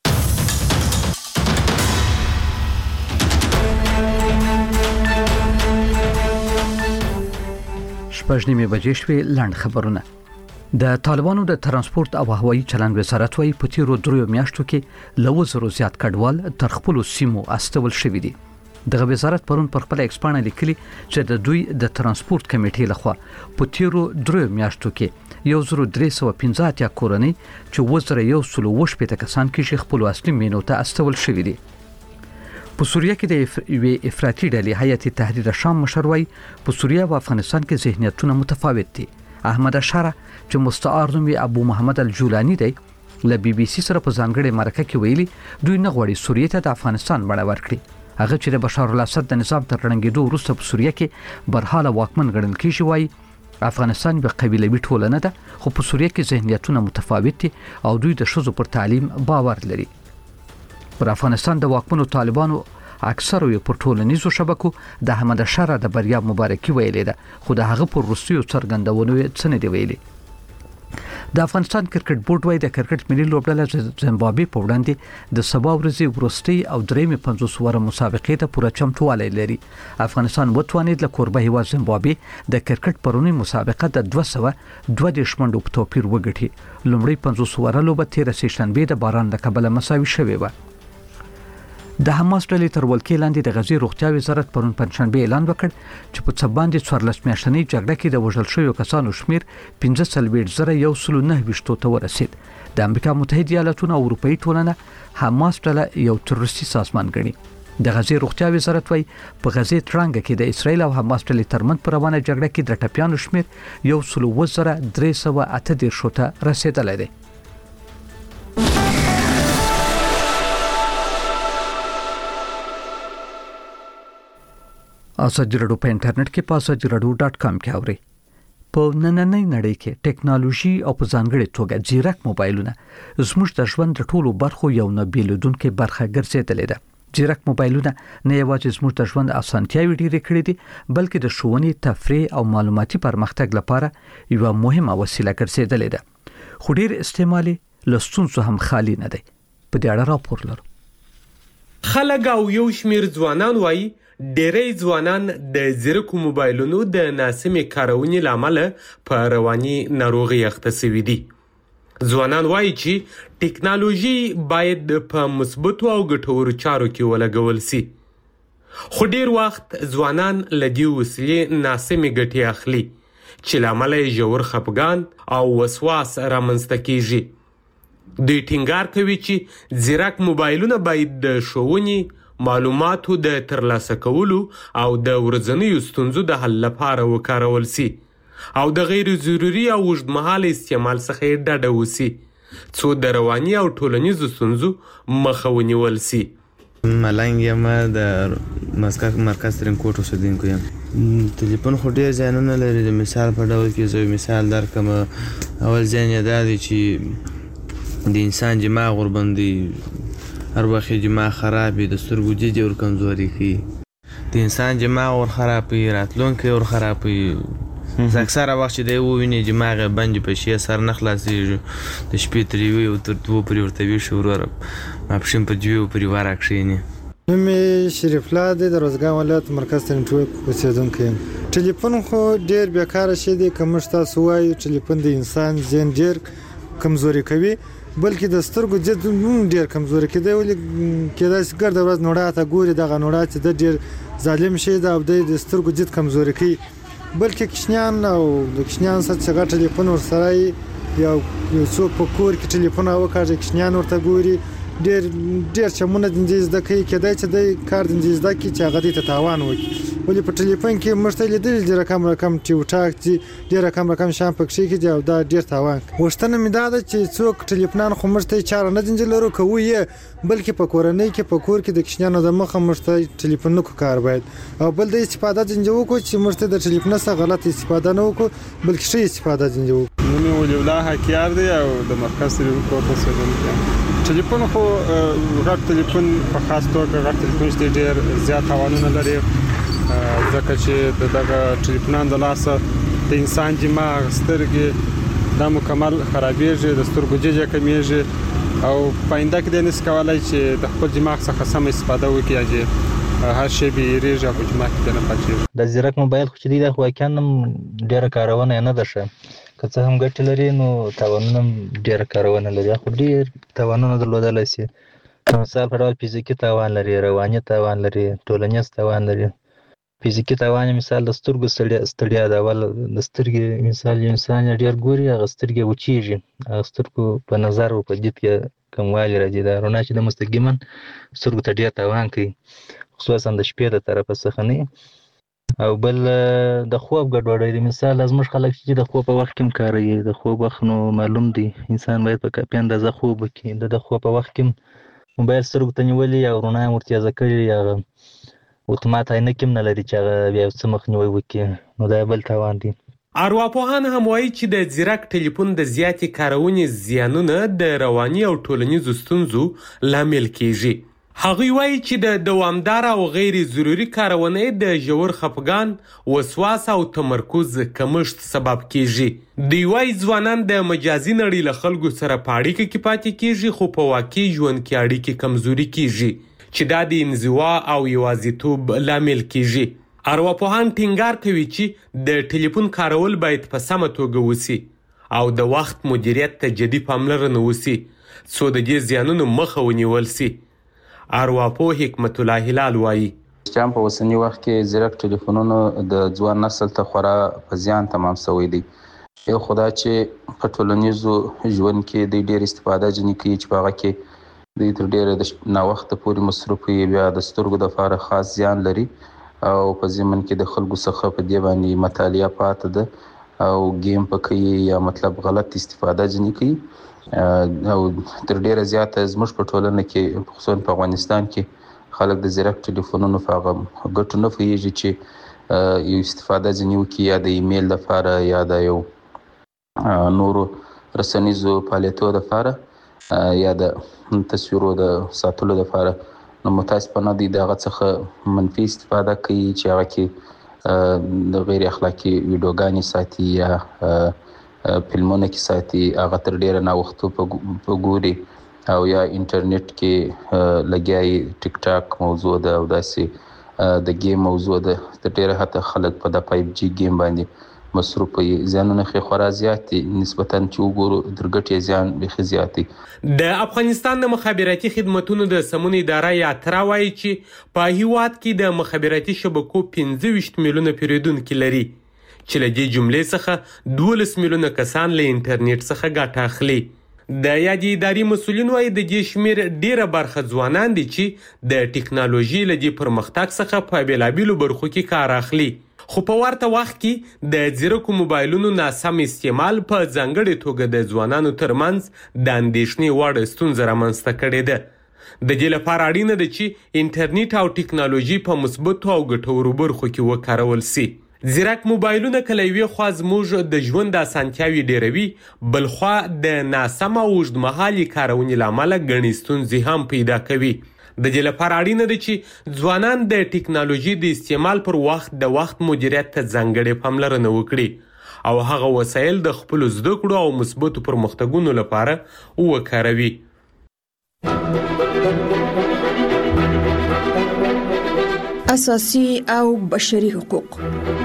شپږ نیمې بجې شوې. لنډ خبرونه. د طالبانو د ترانسپورت او هوایي چلند وزارت وايي په تیرو دریو میاشتو کې له وزرو زیات کډوال تر خپل سیمو استول شوي دي. دغه وزارت پرون پر خپل ایکسپانه لیکلي چې د دوی د ترانسپورت کمیټې لخوا په تیرو دریو میاشتو کې یو زرو درې سوه پنځه اتیا کورنۍ چې وزره یو سلو اووه شپېته کسان کې خپل اصلي مینو ته استول شوي دي. په سوریه کې د یوې افراطي ډلې هیئت تحریر شام مشر وايي په سوریه او افغانستان کې ذهنیتونه متفاوت دي. احمد اشاره چې مستعار نوم ابو محمد الجولانی دی له بي بي سي سره په ځانګړي مرکه کې ویلي دوی نه غواړي سوریه ته د افغانستان بڼه ورکړي. هغه چې د بشار الاسد د نظام تر ړنګېدو وروسته په سوریه کې برحاله واکمن ګڼل کېږي وايي افغانستان به قبیلوي ټولنه ده خو په سوریه کې ذهنیتونه متفاوت دي او دوی د ښځو پر تعلیم باور لري. پر افغانستان د واکمنو طالبانو اکثرو یې پر ټولنیزو شبکو د احمد اشاره د بریا مبارکي ویلې ده خو د هغه پر روسیو څرګندونو یې څه نه دی ویلي. د افغانستان کرکټ بورډ وايي د کرکټ ملي لوبډله زیمبابوې په وړاندې د سبا ورځې وروستۍ او درېیمې پنځوس اووره مسابقې ته پوره چمتووالی لري. افغانستان وتوانید له کوربه هیواد زیمبابوې د کرکټ پرونی مسابقه د دوه سوه دوه دېرش منډو په توپیر وګټي. لومړی پنځوس اووره لوبه تېره سهشنبې د باران له کبله مساوي شوې وه. د حماس ډلې تر ولکې لاندې د غزې روغتیا وزارت پرون پنځشنبه اعلان وکړ چې په څه باندې څوارلس میاشتنۍ جګړه کې د وژل شویو کسانو شمیر پنځه څلوېښت زره یو سلو نهه ویشتو ته ورسید. د امریکا متحده ایالاتونو او اروپایي ټولنه حماس ډله یو تروریستي سازمان ګڼي. د غزې روغتیا وزارت وايي په غزې تړانګه کې د اسرایل او حماس ډلې ترمنځ په روانه جګړه کې د ټپیانو شمیر یو سلو اووه زره درې سوه اته دېرشو ته رسیدلی دی. ازادي راډیو په انټرنیټ کې په ازادي راډیو ډاټ کام کې اورئ. په نننۍ نړۍ کې ټیکنالوژي او په ځانګړي توګه ځیرک موبایلونه زموږ د ژوند د ټولو برخو یو نه بیلېدونکې برخه ګرځېدلې ده. ځیرک موبایلونه نه یوازې زموږ د ژوند اسانتیاوې ډېرې کړې دي بلکې د ښوونې، تفریح او معلوماتي پرمختګ لپاره یوه مهمه وسیله ګرځېدلې ده. خو ډېر استعمال یې له ستونزو هم خالي نه دی. په دې اړه راپور لرو. خلک او یو شمیر ځوانان وایي ډېری ځوانان د ځیرکو موبایلونو د ناسمې کارونې له امله په رواني ناروغۍ اخته سوي دي. ځوانان وایي چې ټیکنالوژي باید په مثبتو او ګټورو چارو کې ولګول سي. خو ډېر وخت ځوانان له دې وسیلې ناسمې ګټې اخلي چې له امله یې ژور خفګان او وسواس رامنځته کیږي. دوی ټینګار کوي چې ځیرک موبایلونه باید د ښوونې، معلوماتو د ترلاسه کولو او د ورځنیو ستونزو د حل لپاره وکارول سي او د غیر ضروري او اوږدمهاله استعمال څخه یې ډډه وسي څو د رواني او ټولنیزو ستونزو مخه ونیول سي. ملنګ یم د مسکک مرکز ترینکوټ اوسېدونکی یم. تلیفون خو ډېر زیانونه لري. د مثال په ډول کې زه مثال درکړم. اول زیان یې دا دی چې د انسان دماغ ورباندې هر وخت دماغ خراب وي، د سترګو جدي ور کمزوري کوي، د انسان دماغ ور خراب وي، راتلونکی ور خراب وي. اکثره وخت چې دی وویني دماغ یې بند په شي، سر نه خلاصېږي، د شپې تر یوې او تر دوو پورې ورته ویښ وروره ماپښین په دوې پورې واره کښېني. نوم یې شریف الله دی، د روزګان ولایت مرکز ترینکوټ اوسېدونکی یم. ټلیفون خو ډېر بیکاره شی دی. که موږ تاسو وایو ټلیفون د انسان ذهن ډېر کمزوري کوي بلکې د سترګو جد هم ډېر کمزوري کېدی. ولې کېدای شي ګرده ورځ نوړا ته ګوري، دغه نوړا چې د ډېر ظالم شی ده او د سترګو جد کمزوري کوي. بلکې کوچنیان او د کوچنیان سره چې هغه ټلیفون ورسره وي یا څوک په کور کې ټلیفون راوکاږي کوچنیان ورته ګوري، ډېر ډېر چمونه دندې زده کوي. کېدای چې دی کار دندې زده کړي چې هغه دې ته تاوان وکړي. ولې په ټلیفون کې موږ ته لیدل چې رقم رقم ټیوټاک چې ډېر رقم رقم شان پکې کې دی او دا ډېر تاوان وشتنه مې دا ده چې څوک ټلیفونان خو موږ ته چاره نه دي لرو کوو یې بلکې په کورنۍ کې په کور کې د کښنیانو د مخه موږ ته ټلیفون نه کار باید او بل د استفاده جنجو کو چې موږ ته د ټلیفون څخه غلط استفاده نه وکړو بلکې ښه استفاده جنجو نو ولې ولا حکیار دی او د مرکز سره کوټه سره ټلیفون خو غټ ټلیفون په خاص توګه غټ ټلیفون چې ډېر زیات توانونه لري ځکه چې دغه ټلیفونان د لاسه د انسان دماغ سترګې دا مکمل خرابېږي د سترګو ججه کمیږي او پاینده کې د نس کولای چې د خپل دماغ څخه سم استفاده وکړي چې هر شی به ریږي په دماغ کې نه پاتې د زیرک موبایل خو چې دی خو کانم ډېر کارونه نه ده شه که څه هم ګټه لري نو تاوانونه ډېر کارونه لري خو ډېر تاوانونه درلودل شي مثال په ډول فزیکي تاوان لري رواني تاوان لري ټولنیز تاوان لري فزیکي تاوان مثال د سترګو ستړیا ده ول د سترګې مثال انسان ډېر ګوري هغه سترګې وچیږي هغه سترګو په نظر او په دید کې کموالی راځي دا رڼا چې د مستقیما سترګو ته ډېر تاوان کوي خصوصا د شپې د طرفه څخه نه او بل د خوب ګډوډي مثال زموږ خلک چې د خوب په وخت کې کاروي د خوب وخت نو معلوم دی انسان باید په کافي اندازه خوب وکړي د خوب په وخت کې موبایل سترګو ته نیولې او رڼا ورته ځکړي یا اتومات عینکې هم نه لري چې هغه بیا څه مخنیوي وکړي نو دا بل تاوان دی ارواپوهان هم وایي چې د ځیرک ټلیفون د زیاتې کارونې زیانونه د رواني او ټولنیزو ستونزو لامل کیږي هغوی وایي چې د دوامدار او غیر ضروري کارونې د ژور خفګان وسواس او تمرکز کمښت سبب کیږي دوی وایي ځوانان د مجازي نړۍ له خلکو سره په اړیکه کې پاتې کیږي خو په واقعي ژوند کې اړیکې کمزوري کیږي چې دا د انزوا او یوازیتوب لامل کیږي ارواپوهان ټینګار کوي چې د ټلیفون کارول باید په سمه توګه وسی او د وخت مدیریت ته جدي پاملرنه وسی څو د دې زیانونو مخه ونیول سي ارواپوه حکمت الله هلال وایي چې په اوسنی وخت کې زیرک ټلیفونونو د ځوان نسل ته خورا په زیان تمام شوی دی یو خدا چې په ټولنیزو ژوند کې د ډېر استفاده جنې کوي چې په هغه کې د تر ډېره د ناوخته پورې مصروف وي بیا د سترګو د لپاره خاص زیان لري او په ضمن کې د خلکو څخه په دې باندې مطالعه پاتې ده او گیم پکې یا مطلب غلط استفاده جنې کوي او تر ډیره زیاته زموږ په ټولنه کې خصوصا په افغانستان کې خلک د زیرک ټلیفونونو په هغه ګټو نه پوهېږي چې یو استفاده ځینې وکړي یا د ایمیل لپاره یا د یو نورو رسنیزو فعالیتو لپاره یا د تصویرو د ساتلو لپاره نو متاسفانه دوی د هغه څخه منفي استفاده کوي چې هغه کې د غیر اخلاقي ویډیوګانې ساتي یا فلمونه کې ساتي هغه تر ډیره ناوخته په ګوري او یا انټرنیټ کې لګیاي ټیک ټاک موضوع ده او داسې د گیم موضوع ده تر ډیره حتی خلک په د فایو جی گیم باندې مصروف وي زیانونه خې خورا زیات دي نسبتا چې وګورو تر ګټې زیان بېخي زیات دي د افغانستان د مخابراتي خدمتونو د سمون اداره یاترا وایي چې په هیواد کې د مخابراتي شبکو پنځه ویشت میلیونه پیرودونکي لري چې له دې جملې څخه دولس میلیونه کسان له انټرنیټ څخه ګټه اخلي د یادې ادارې مسؤلین وایي د دې شمیر ډیره برخه ځوانان دي چې د ټیکنالوژي له دې پرمختګ څخه په بېلابېلو برخو کې کار اخلي خو په ورته وخت کې د ځیرکو موبایلونو ناسم استعمال په ځانګړې توګه د ځوانانو ترمنځ د اندېښنې وړ ستونزه رامنځته کړې ده د دې لپاره اړینه ده چې انټرنیټ او ټیکنالوژي په مثبتو او ګټورو برخو کې وکارول سي زیرک موبایلونه کله یوې خوا زموږ د ژوند اسانتیاوې ډیروي بل خوا د ناسم او اوږدمهالې کارونې له امله ګڼې ستونزې هم پیدا کوي د دې لپاره اړینه ده چې ځوانان د ټیکنالوژي د استعمال پر وخت د وخت مدیریت ته ځانګړې پاملرنه وکړي او هغه وسایل د خپلو زده کړو او مثبتو پرمختګونو لپاره وکاروي اساسي او بشري حقوق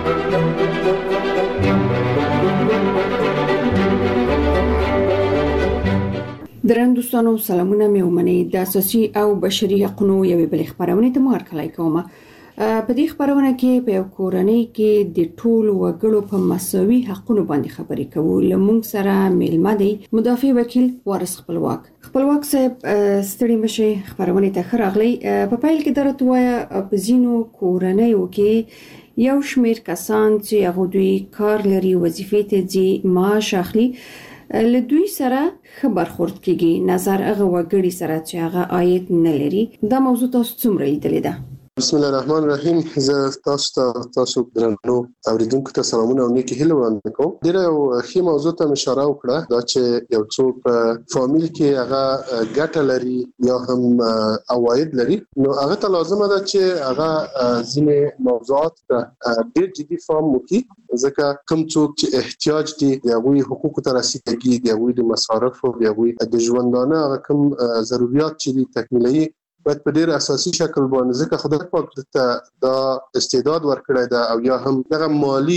درن دوستانو سلامونه مې ومنئ د اساسي او بشري حقوقو یوې بلې خبرونه ته مو هرکلی کوم په دې خبرونه کې په یو کورنۍ کې د ټولو وګړو په مساوي حقوقو باندې خبرې کوو. لمونږ سره میلمه دی مدافع وکیل وارث خپلواک. خپلواک صاحب ستړي مشه خبرونه ته خراغلی. په پایل کې درته وایا په زینو کورنۍ کې یو شمیر کسان چې هغه دوی کار لري وظیفې ته ځي معاش اخلي له دوی سره خبر خورد کیږي نظر هغه وګړي سره چې هغه عاید نه لري. دا موضوع تاسو څومره لیدلې ده؟ بسم الله الرحمن الرحیم. زه تاسو ته تاسو درنو اوریدونکو ته سلامونه او نیکی هیله وړاندې کوم. ډیره یو ښه موضوع ته اشاره وکړه دا چې یو څوک په فامیل کې هغه ګټه لري یا هم عواید لري نو هغه ته لازمه ده چې هغه ځینې موضوعات ته ډیر جدي فهم وکړي ځکه کوم څوک چې احتیاج دي د هغوی حقوقو ته رسیدګي د هغوی د مصارفو د هغوی د ژوندانه هغه کوم ضرورت چې دي تکمیلوي باید په ډیر اساسي شکل باندې ځکه خدای پاک ته دا استعداد ورکړی دا او یا هم دغه مالی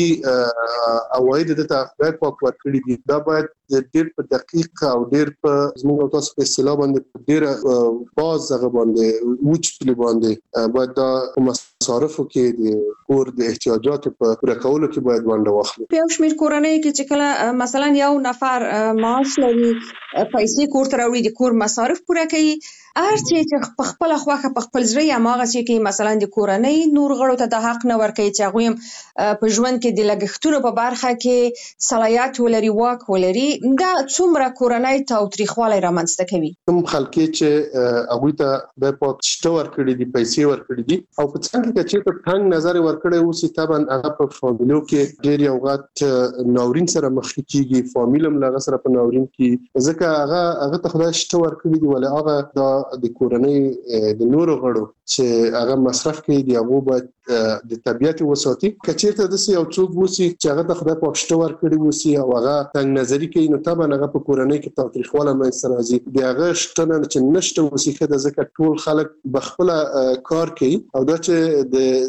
عواید د ته خدای پاک ورکړي دي دا باید ډیر په دقیق او ډیر په زموږ تاسو په اصطلاح باندې ډیر باز هغه باندې وچ باندې باید دا مصارفو کې د کور د احتیاجاتو په پوره کولو کې باید ونډه واخلي. په یو شمېر کورنۍ کې چې کله مثلا یو نفر معاش لري پیسې کور ته راوړي د کور مصارف پوره کوي هر چې په خپل خواخه په خپل ځای اماغه چې کې مثلا د کورنۍ نور غړو ته د حق نه ورکوي چې هغه په ژوند کې د لګښتونو په برخه کې صلاحیت ولري واک ولري دا څومره کورنۍ تاوتریخوالی رامنځته کوي. کوم خلک چې هغه ته د پاک شته ورکړي دي پیسې ورکړي دي او په څنګه کې چې په څنګه نظر ورکړي او سي طبعا هغه په فامیلو کې ډېر یو غات ناورین سره مخ کیږي فامیلم لغه سره په ناورین کې ځکه هغه هغه ته خدای شته ورکړي دي ولې هغه د د کورنۍ د نورو غړو چې هغه مصرف کوي دی هغه باید د طبيعت وساتي کچېرته د یو څوک وسی چې هغه د خدای په شته ور کړی وسی او هغه څنګه نظری کوي نو طبعا هغه په کورنۍ کې تاریخواله مې سره راځي دی هغه شته نه چې نشته وسی خدای ځکه ټول خلک بخپل کار کوي او دا چې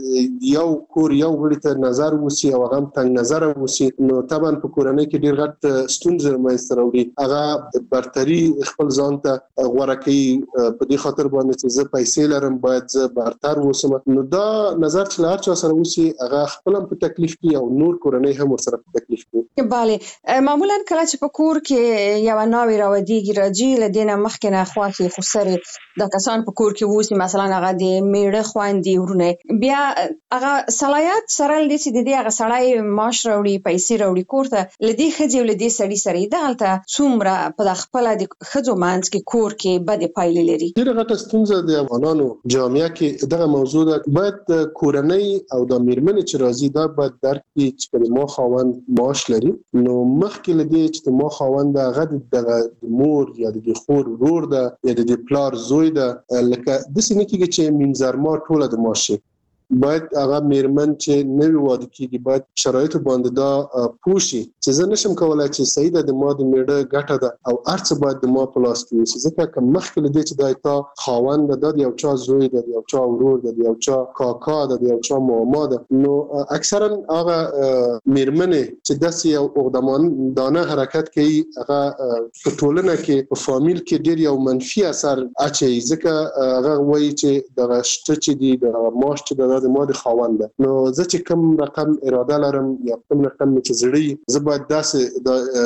د یو کور یو غړي ته نظر وسی او هغه څنګه نظر وسی نو طبعا په کورنۍ کې ډیر غټ ستونزې مې سره وړي هغه برتري خپل ځان ته غوړه کوي په دې خاطر باندې چې زه پیسې لرم باید زه برتر وسم نو دا نظر چې لار چا سره وسی هغه خپل په تکلیف کې او نور کورنۍ هم سره په تکلیف کې. bale معمولا کله چې په کور کې یو ناوی راودیږي راځي لدينا مخکنه خواخي خسري د کسان په کور کې وسی مثلا هغه د میړه خواندې ورونه بیا هغه صلاحیت سره لدی چې د دې هغه سړی معاش راوړي پیسې راوړي کور ته لدی خځې ولدي سړی سره دالته څومره په خپل د خځو مانځ کې کور کې بد پایلې لري. ډیره غټه ستونزه د افغانانو جامعه کې دغه موضوع ده باید کورنۍ او د میرمنې چې راځي دا باید درک کړي چې ما خاوند معاش لري نو مخکې لدی چې ما خاوند هغه د مور یا د خور ورور ده یا د پلار زوی ده لکه د سینې کې چې منځرما ټوله د معاش باید هغه میرمن چې نوی واده کیږي باید شرایط باندې دا پوښي چې زه نشم کولای چې سیده د ما د میړه ګټه ده او ارڅ باید د ما په لاس کې وي ځکه که مخکې لدی چې دا تا خاوند ده د یو چا زوی ده د یو چا ورور ده د یو چا کاکا ده د یو چا ماما ده نو اکثرا هغه میرمنې چې داسې یو اقدامانه حرکت کوي هغه په ټولنه کې په فامیل کې ډیر یو منفي اثر اچي ځکه هغه وایي چې د شته چې دی د معاش چې د ما د خاوند نو زه چې کوم رقم اراده لرم یا کوم رقم چې زړی زه باید داسې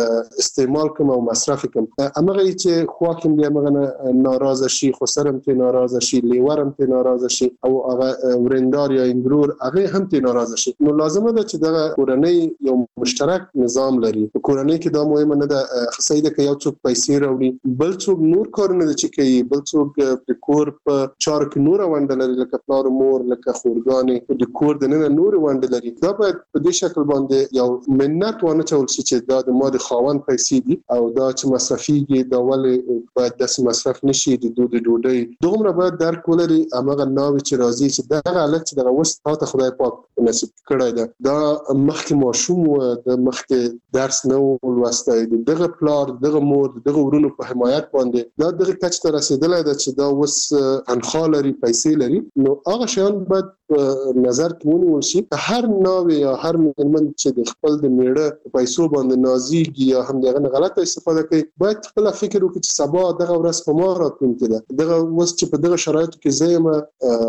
د استعمال کوم او مصرف کوم امغه چې خواکم بیا مغه ناراضه شي خو سرم ته ناراضه شي لیورم ته ناراضه شي او هغه ورندار یا انګرور هغه هم ته ناراضه شي نو لازمه ده چې دغه کورنۍ یو مشترک نظام لري په کورنۍ کې دا مهمه نه ده خصيده کې یو څوک پیسې راوړي بل څوک نور کارونه چې کوي بل څوک په کور په چار کې نور وندل لري لکه پلار مور لکه خور د کور د نن نور وند لري دا باید په دې شکل باندې یو مننت ونه چول شي چې دا د ماده خاوند پیسې دي او دا چې مصرفيږي دا ولې باید د مصرف نشي د دوه د ډوډۍ دومره باید درک ولري امغه ناوي چې راځي چې دا غلط چې دا وست تاسو خدای پاک نصیب کړی دا دا مخکې ماشوم و د مخکې درس نو ولوستای دغه پلار دغه مور دغه ورونو په حمایت باندې دا دغه کچ ته رسیدلای دا چې دا وس انخالري پیسې لري نو هغه شیان باید په نظر کې ونیول شي هر ناوې یا هر مېرمن چې د خپل د میړه پیسو باندې نازیږي یا هم دغه غلطه استفاده کوي باید خپل فکر وکړي چې سبا دغه ورځ په ما راتلونکې ده دغه اوس چې په دغه شرایطو کې زه یم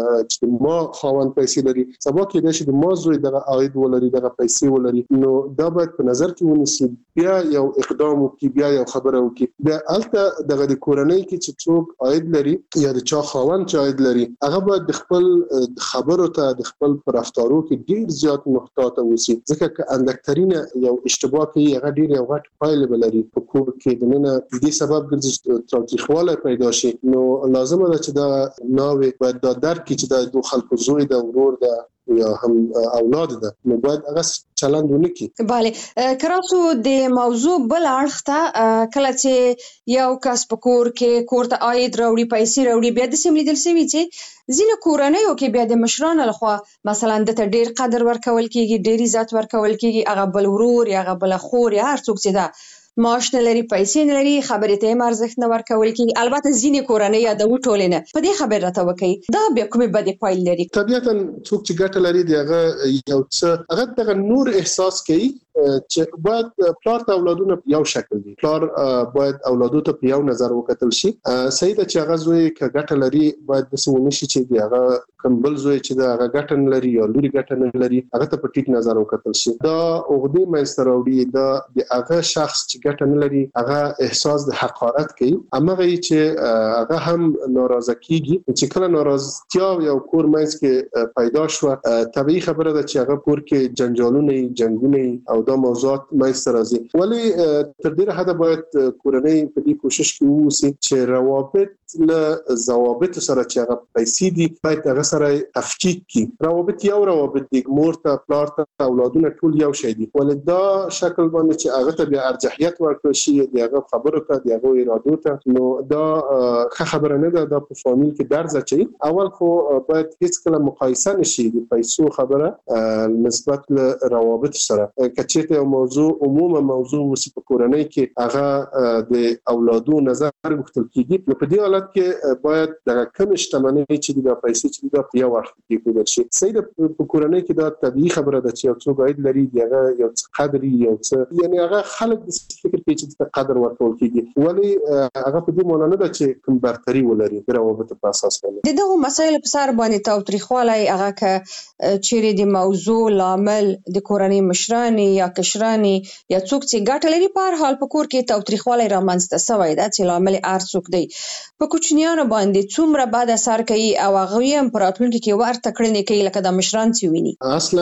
چې ما خاوند پیسې لري سبا کېدای شي د ما زوی دغه عاید ولري دغه پیسې ولري نو دا باید په نظر کې ونیسي بیا یو اقدام وکړي بیا یو خبره وکړي بیا هلته دغه د کورنۍ کې چې څوک عاید لري یا د چا خاوند چې عاید لري هغه باید د خپل خبرو ته د خپل پر رفتارو کې ډیر زیات محتاط اوسي ځکه چې اندکترینه یو اشتباه کوي هغه ډیر یو غټ پایله بلري په کور کې د نن د دې سبب ګرځي تاریخواله پیدا شي نو لازمه ده چې دا ناوې باید دا درک کړي چې د دوه خلکو زوی د ورور د یا هم اولاد ده نو باید هغه چلند ونکړي. bale کراسو د موضوع بل اړخ ته کله چې یو کس په کور کې کور ته عاید راوړي پیسې راوړي بیا د سیمې دل سوي چې ځینې کورنۍ کې بیا د مشرانو لخوا مثلا د ته ډیر قدر ورکول کیږي ډیر عزت ورکول کیږي هغه بل ورور یا هغه بل خور یا هر څوک چې ده معاش نه لري پیسې نه لري خبرې ته ارزښت نه ورکول کیږي البته ځینې کورنۍ یا د ټولې نه په دې خبره راته وکړي دا بیا کومې بدې پایلې لري طبیعتا څوک چې ګټه لري دی هغه یو څه هغه دغه نور احساس کوي چې باید پلار ته اولادونه یو شکل دي پلار باید اولادو ته په یو نظر وکتل شي صحیح ده چې هغه زوی که ګټه لري باید د سمونی شي چې دی هغه کمبل زوی چې دا هغه ګټه نه لري یا لوري ګټه نه لري هغه ته په ټیټ نظر وکتل شي دا اوغدي منستر اوړي دا د هغه شخص چې ګټه نه لري هغه احساس د حقارت کوي امغه چې هغه هم ناراضه کیږي چې کله ناراضتیا یو کور منځ کې پیدا شو طبيعي خبره ده چې هغه کور کې جنجالونه جنگونه او دا موضوعات مېستر راځي ولی تر ډیره حد باید کورنۍ په دې کوشش کوي چې روابط له ضوابط سره چې هغه پیسې دي باید هغه سره تفکیک کی روابط یو روابط دي مور ته پلار ته اولادونه ټول یو شی دي ولې دا شکل باندې چې هغه ته بیا ارجحیت ورکړي شي دی هغه خبرو ته دی هغه ارادو ته نو دا ښه خبره نه ده د په فامیل کې درځي چې اول خو باید هیڅ کله مقایسه نشي د پیسو خبره نسبت له روابط سره کچې یو موضوع عموما موضوع وسی په کورنۍ کې هغه د اولادو نظر غوښتل کیږي نو په دې حالت کې باید د کم شتمنۍ چې د پیسې چې د په یو وخت کې کول شي صحیح په کورنۍ کې دا طبيعي خبره ده چې یو څوک عاید لري دغه یو قدر یو څه یعنی هغه خلک د فکر کوي چې د قدر ورکول کیږي ولی هغه په دې معنی نه ده چې کوم برتري ولري د روابط په اساس باندې د دغه مسایل په سر باندې تاوتریخوالی هغه ک چیرې د موضوع لامل د کورنۍ مشرانی یا کشرانی یا څوک چې ګټه لري په هر حال په کور کې تاوتریخوالی رامنځته شوی دا چې لامل هر څوک دی په کوچنیانو باندې څومره بد اثر کوي او هغه هم په راتلونکي کې ورته کړنې کوي لکه د مشران چې ویني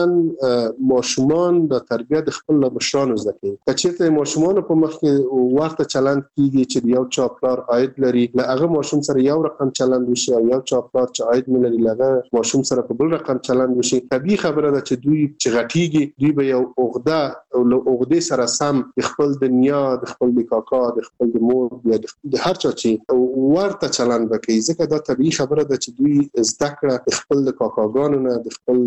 اصلا ماشومان د تربیت خپل مشرانو زده کوي چې ماشومان په مخ کې ورته چلند کیږي چې یو چا پلار عاید لري هغه ماشوم سره یو رقم چلند وشي او یو چا پلار چې عاید نه لري هغه ماشوم سره په بل رقم چلند وشي طبيعي خبره ده چې دوی چې غټيږي دوی به یو عقده او له عقدې سره سم خپل د نیا د خپل د کاکا د خپل د مور د هر چا چې ورته چلند وکړي ځکه دا طبيعي خبره ده چې دوی زده کړه خپل د کاکاګانو نه د خپل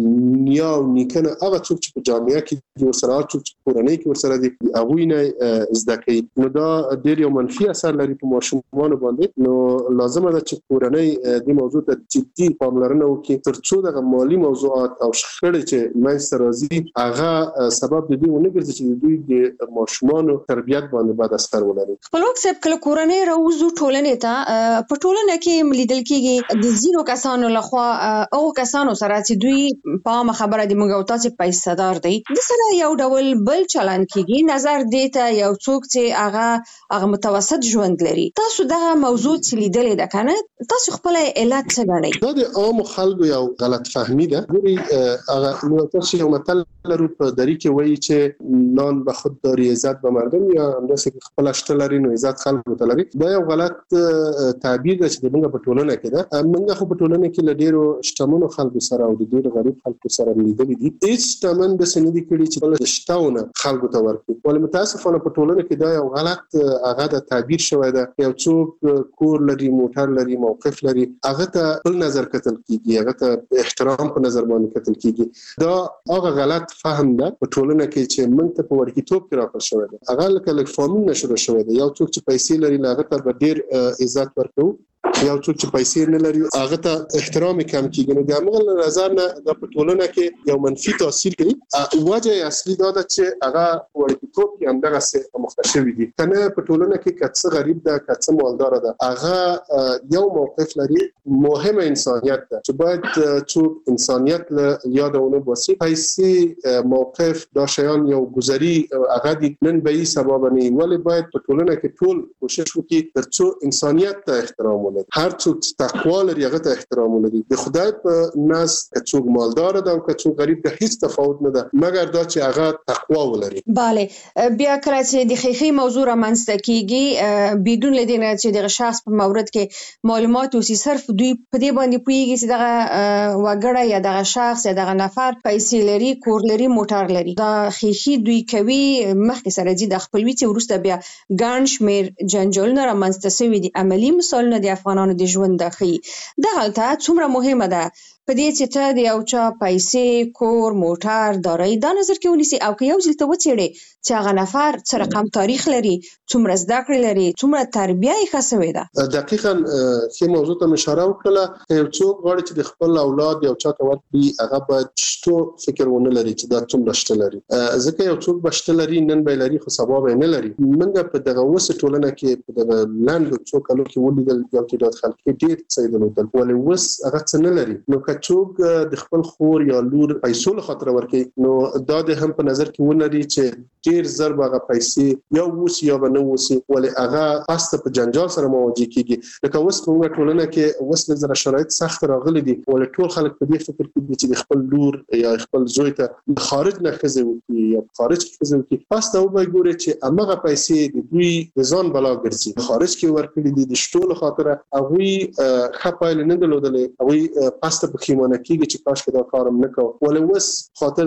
نیا او نیکنه هغه څوک چې په جامعه کې د ورسره څوک چې کورنۍ کې ورسره دي هغه نه زده کوي نو دا ډېر یو منفي اثر لري په ماشومانو باندې نو لازمه ده چې کورنۍ د موضوع ته جدي پاملرنه وکړي ترڅو د مالی موضوعات او شخړې چې منځ راځي هغه سبب د دې ونه ګرځي چې دوی د ماشومانو تربیت باندې بد اثر ولري خپلواک صاحب کله کورنۍ راوځو ټولنې ته په ټولنه کې لیدل کېږي د زیرو کسانو لخوا او کسانو سره چې دوی په خبره د موږ او تاسو پیسې دار دي د سره یو ډول بل چلن کېږي نظر دیته یو څوک چې هغه هغه متوسط ژوند لري تاسو دا موضوع چې لیدلې ده کنه تاسو خپل علت څه غواړئ دا د عام خلکو یو غلط فهمي ده ګوري هغه نو تاسو یو متل لرو په دری کې وایي چې نان به خود داری عزت به مردم یا همداسې خپل شته لري نو عزت خلکو ته لري دا یو غلط تعبیر ده چې موږ په ټولنه کې ده موږ خو په ټولنه کې لډیرو شتمنو خلکو سره او د ډیرو غریب خلکو سره لیدل دي هیڅ شتمن د سندې کړي چې بل شتاونه خلکو ته ورکړي ولې متاسفانه په ټولنه کې دا یو غلط هغه د تعبیر شوی ده یو څوک کور لري موټر لري موقف لري هغه ته بل نظر کتل کیږي هغه ته احترام په نظر باندې کتل کیږي دا هغه غلط فهم ده په ټولنه کې چې موږ ته په ورکیتوب کې راکړل شوی ده هغه لکه لک فامیل نشو شوی ده یو څوک چې پیسې لري هغه ته ډیر عزت ورکړو یو څوک چې پیسې نه لري هغه ته احترام کم کیږي. نو د هغه نظر نه د ټولنه کې یو منفي تاثیر کوي. وجه اصلي دا ده چې هغه وړتیتوب کې همدغه څه مختشوي دي. کنه په ټولنه کې کڅ غریب ده کڅ مالدار ده هغه یو موقف لري مهمه انسانیت ده چې باید څوک انسانیت له یادونه واسي. پیسې موقف دا شیان یو گذری هغه دي نن به یې سبب نه ولی باید په ټولنه کې ټول کوشش وکړي ترڅو انسانیت ته احترام ولري. هر څوک تقوا لري هغه ته احترام ولري. د خدای په ناس څوک مالدار ده او څوک غریب ده هیڅ تفاوت نه ده مګر دا چې هغه تقوا ولري. bale بیا کله چې د خیخي موضوع رامنځته کیږي بدون لدینه چې د شخص په مورد کې معلومات اوسي صرف دوی په دې باندې پوهیږي چې دغه وګړه یا دغه شخص یا دغه نفر پیسې لري کور لري موټر لري. دا خیخي دوی کوي مخکې سره دي د خپلوي چې ورسته بیا ګڼ شمېر جنجالونه رامنځته شوي دي. عملي مثالونه د افغانانو د ژوند د ښیي. دا هلته څومره مهمه ده په دې چې ته د یو چا پیسې کور موټر دارایی دا نظر کې ونیسي او که یو ځل ته وڅېړې چې هغه نفر څه رقم تاریخ لري څومره زده کړې لري څومره تربیه یې ښه سوې ده. دقیقاً ښې موضوع ته مې اشاره وکړله که یو څوک غواړي چې د خپل اولاد یو چا ته ورکړي هغه باید شتو فکر ونه لري چې دا څومره شته لري ځکه یو څوک به شته لري نن به یې لري خو سبا به یې نه لري. موږ په دغه اوس ټولنه کې په دغه لنډو څو کالو کې ولیدل یو تعداد خلک ډېر څه درلودل ولې اوس هغه څه نه لري. نو که څوک د خپل خور یا لور پیسو له خاطر ورکړي نو دا د هم په نظر کې ونري چې ډیر زر به پیسې یا وسی یا نه وسی ولې هغه پاسته په جنجال سره مواجه کیږي. لکه اوس په موږ ټولنه کې اوس د زړه شرایط سخت راغلي دي ولې ټول خلک په دې فکر کې دي چې خپل لور یا خپل زوی ته خارج نه خزه وکړي یا خارج کې خزه وکړي. پاسته وبای ګوري چې هغه پیسې د دوی د ځان بلا ګرځي خارج کې ورکړي دي د شټول خاطر هغه خپایل نه دلودلې هغه پاسته په خیمانه کېږي چې کاش دا کارم نکاو ولې وس خاطر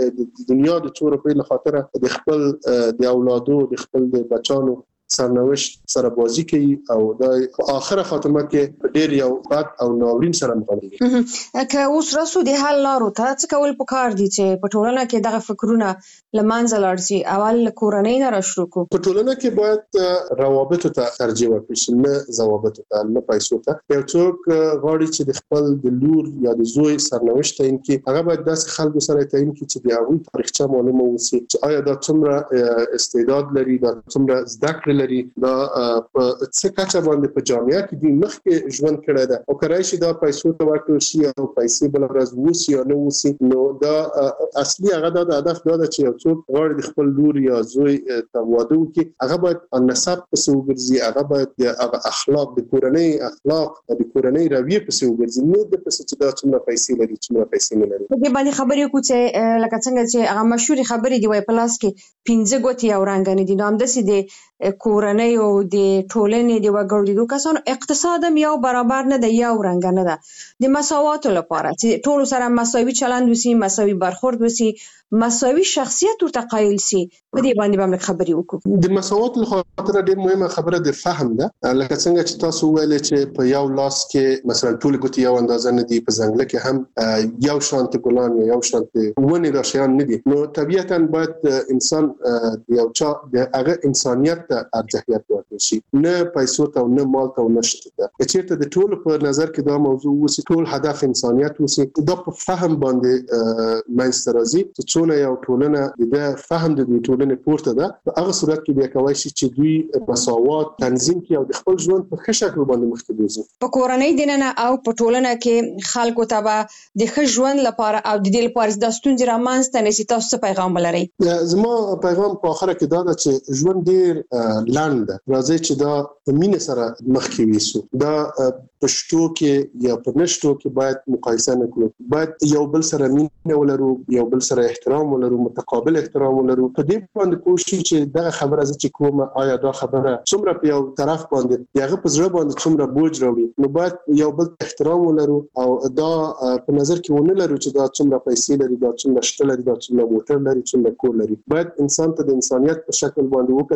د دنیا د څو روپۍ له خاطر د خپل د اولادو د خپل د بچانو سرنوشت سره بازی کوي او د اخره خاتمه کې ډیر یو بد او ناورین سره مخ کیږي. که اوس راسو د حل لارو ته څه کول پکار دي چې په ټولنه کې دغه فکرونه لمانځه لاړ شي اول کورنۍ نه را شروع کو. په ټولنه کې باید روابط ته ترجیح ورکړي شي نه ضوابط ته نه پیسو ته. یو څوک غواړي چې د خپل د لور یا د زوی سرنوشت تعیین کړي هغه باید داسې خلکو سره تعیین کړي چې د هغوی تاریخچه معلومه وي چې آیا دا څومره استعداد لري دا څومره زده کړې لري دا په څه کچه باندې په جامعه کې د مخکې ژوند کړی ده او کرای شي دا پیسو ته ورکړل شي او پیسې بل ورځ ووسي یا نه ووسي. نو دا اصلي هغه دا د هدف دا ده چې یو څوک غواړي د خپل لور یا زوی ته واده وکړي هغه باید نسب پسې وګرځي هغه باید د اخلاق د کورنۍ اخلاق د کورنۍ رویه پسې وګرځي نه د پسې چې دا څومره پیسې لري څومره پیسې نه لري. په دې باندې خبرې وکړو چې لکه څنګه چې هغه مشهوري خبرې دی وای پلاس کې پنځه ګوتې او رنګ نه دي نو همداسې د کورنۍ او د ټولنې د وګړو د کسانو اقتصاد هم یو برابر نه دی یو رنګ نه ده. د مساوات لپاره چې ټول سره مساوي چلند وسی مساوي برخورد وسی مساوي شخصیت ورته قایل سي په دې باندې باندې خبرې وکړو. د مساوات لپاره ډېر مهمه خبره د فهم ده لکه څنګه چې تاسو ویل چې په یو لاس کې مثلا ټول ګوتې یو اندازه نه دي په ځنګل کې هم یو شانت ګلان یا یو شانت ونه دا شیان نه دي. نو طبيعتاً باید انسان یو چا د هغه انسانیت ته ارجحیت ورکړي شي نه پیسو ته نه مال ته نه شته. چیرته د ټول په نظر کې دا موضوع وسی ټول هدف انسانیت وسی دا په فهم باندې منځته راځي څونه یو ټولنه د فهم د دوی ټولنې پورته ده په هغه صورت کې بیا کوي چې دوی مساوات تنظیم کوي او د خپل ژوند په ښه شکل باندې مخکې ځي. په کورنۍ دننه او په ټولنه کې خلکو ته به د ښه ژوند لپاره او د دې لپاره د ستونزې رامنځته نه سي تاسو څه پیغام ولرئ؟ زما پیغام په اخره کې دا ده چې ژوند ډیر لاند ده راځي چې دا په مینه سره مخکې ویسو دا پښتو کې یا په نشټو کې باید مقایسه نه کړو باید یو بل سره مینه ولرو یو بل سره احترام ولرو متقابل احترام ولرو په دې باندې کوشش چې دا خبره چې کومه آیا دا خبره څومره په یو طرف باندې یغه په زړه باندې څومره بوج راوړي نو باید یو بل احترام ولرو او دا په نظر کې ونه لرو چې دا څومره پیسې لري دا څومره شته لري دا څومره موټر لري څومره کور لري. باید انسان ته د انسانیت په شکل باندې وکتل شي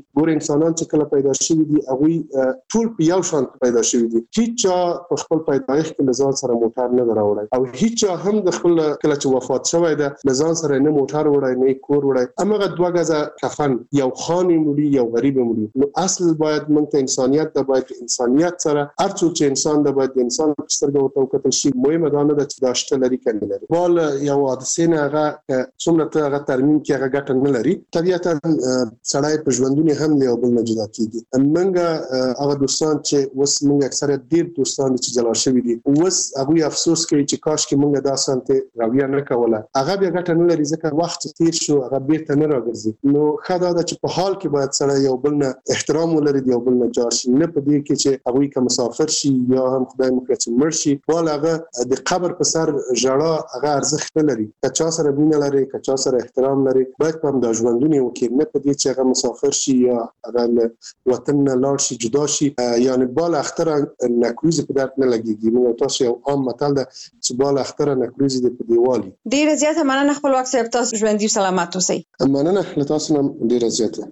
ګور انسانان چې کله پیدا شوي دي هغه ټول په یو شان پیدا شوي دي. هیڅ په خپل پیدایښت کې لزان سره موټر نه راوړی او هیڅ هم د خپل کله چې وفات شوی ده لزان سره نه موټر وړای نه کور وړای. امغه دوه غزه کفن یو خاني مړي یو غریب مړي. نو اصل باید موږ ته انسانيت د باید انسانيت سره هر څو چې انسان د باید انسان سترګو ته وکړي شي مهمه ده نه چې داشته لري کنه لري. بال یو حادثه نه هغه څومره ته هغه ترمیم کې هغه ګټه نه لري. طبيعتا سړی په ژوندونی هم له بل نه جدا کیږي. موږ هغه دوستان چې وس موږ اکثره ډیر دوستان چې جلا شوی دي وس هغه افسوس کوي چې کاش کې موږ دا سنت راویا نه کوله. هغه بیا ګټه نه لري ځکه وخت تیر شو هغه بیرته نه راګرځي. نو خدای دا چې په حال کې باید سره یو بل نه احترام ولري یو بل نه جار شي نه په دې کې چې هغه کوم مسافر شي یا هم خدای مو کړي چې مړ شي بل هغه د قبر په سر ژړا هغه ارزښت نه لري. کچا سره مینه لري کچا سره احترام لري باید په د ژوندونی وکړي نه په دې چې هغه مسافر شي یا هغه وطن نه لاړ شي جدا شي. یعنی بال اختر نکروز په درد نه لګيږي. نو تاسو یو عام متل ده چې بال اختر نکروز دې په دیوالي. ډیره زیاته مننه خپل وخت صاحب تاسو ژوندۍ سلامت اوسئ. مننه له تاسو نه ډیره زیاته.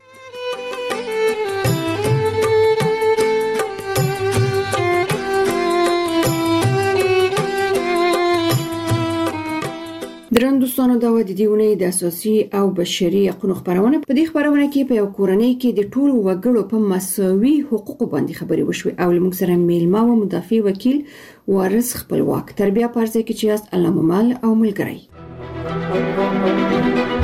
درن دوستانو دا و د دیونه د اساسي او بشري حقوقو خبرونه په دې خبرونه کې په یو کورنۍ کې د ټولو وګړو په مساوي حقوقو باندې خبرې وشوي او موږ سره میلمه او مدافع وکیل وارث خپلواک تربیه پارځي کې چې است علامه مال او ملګری.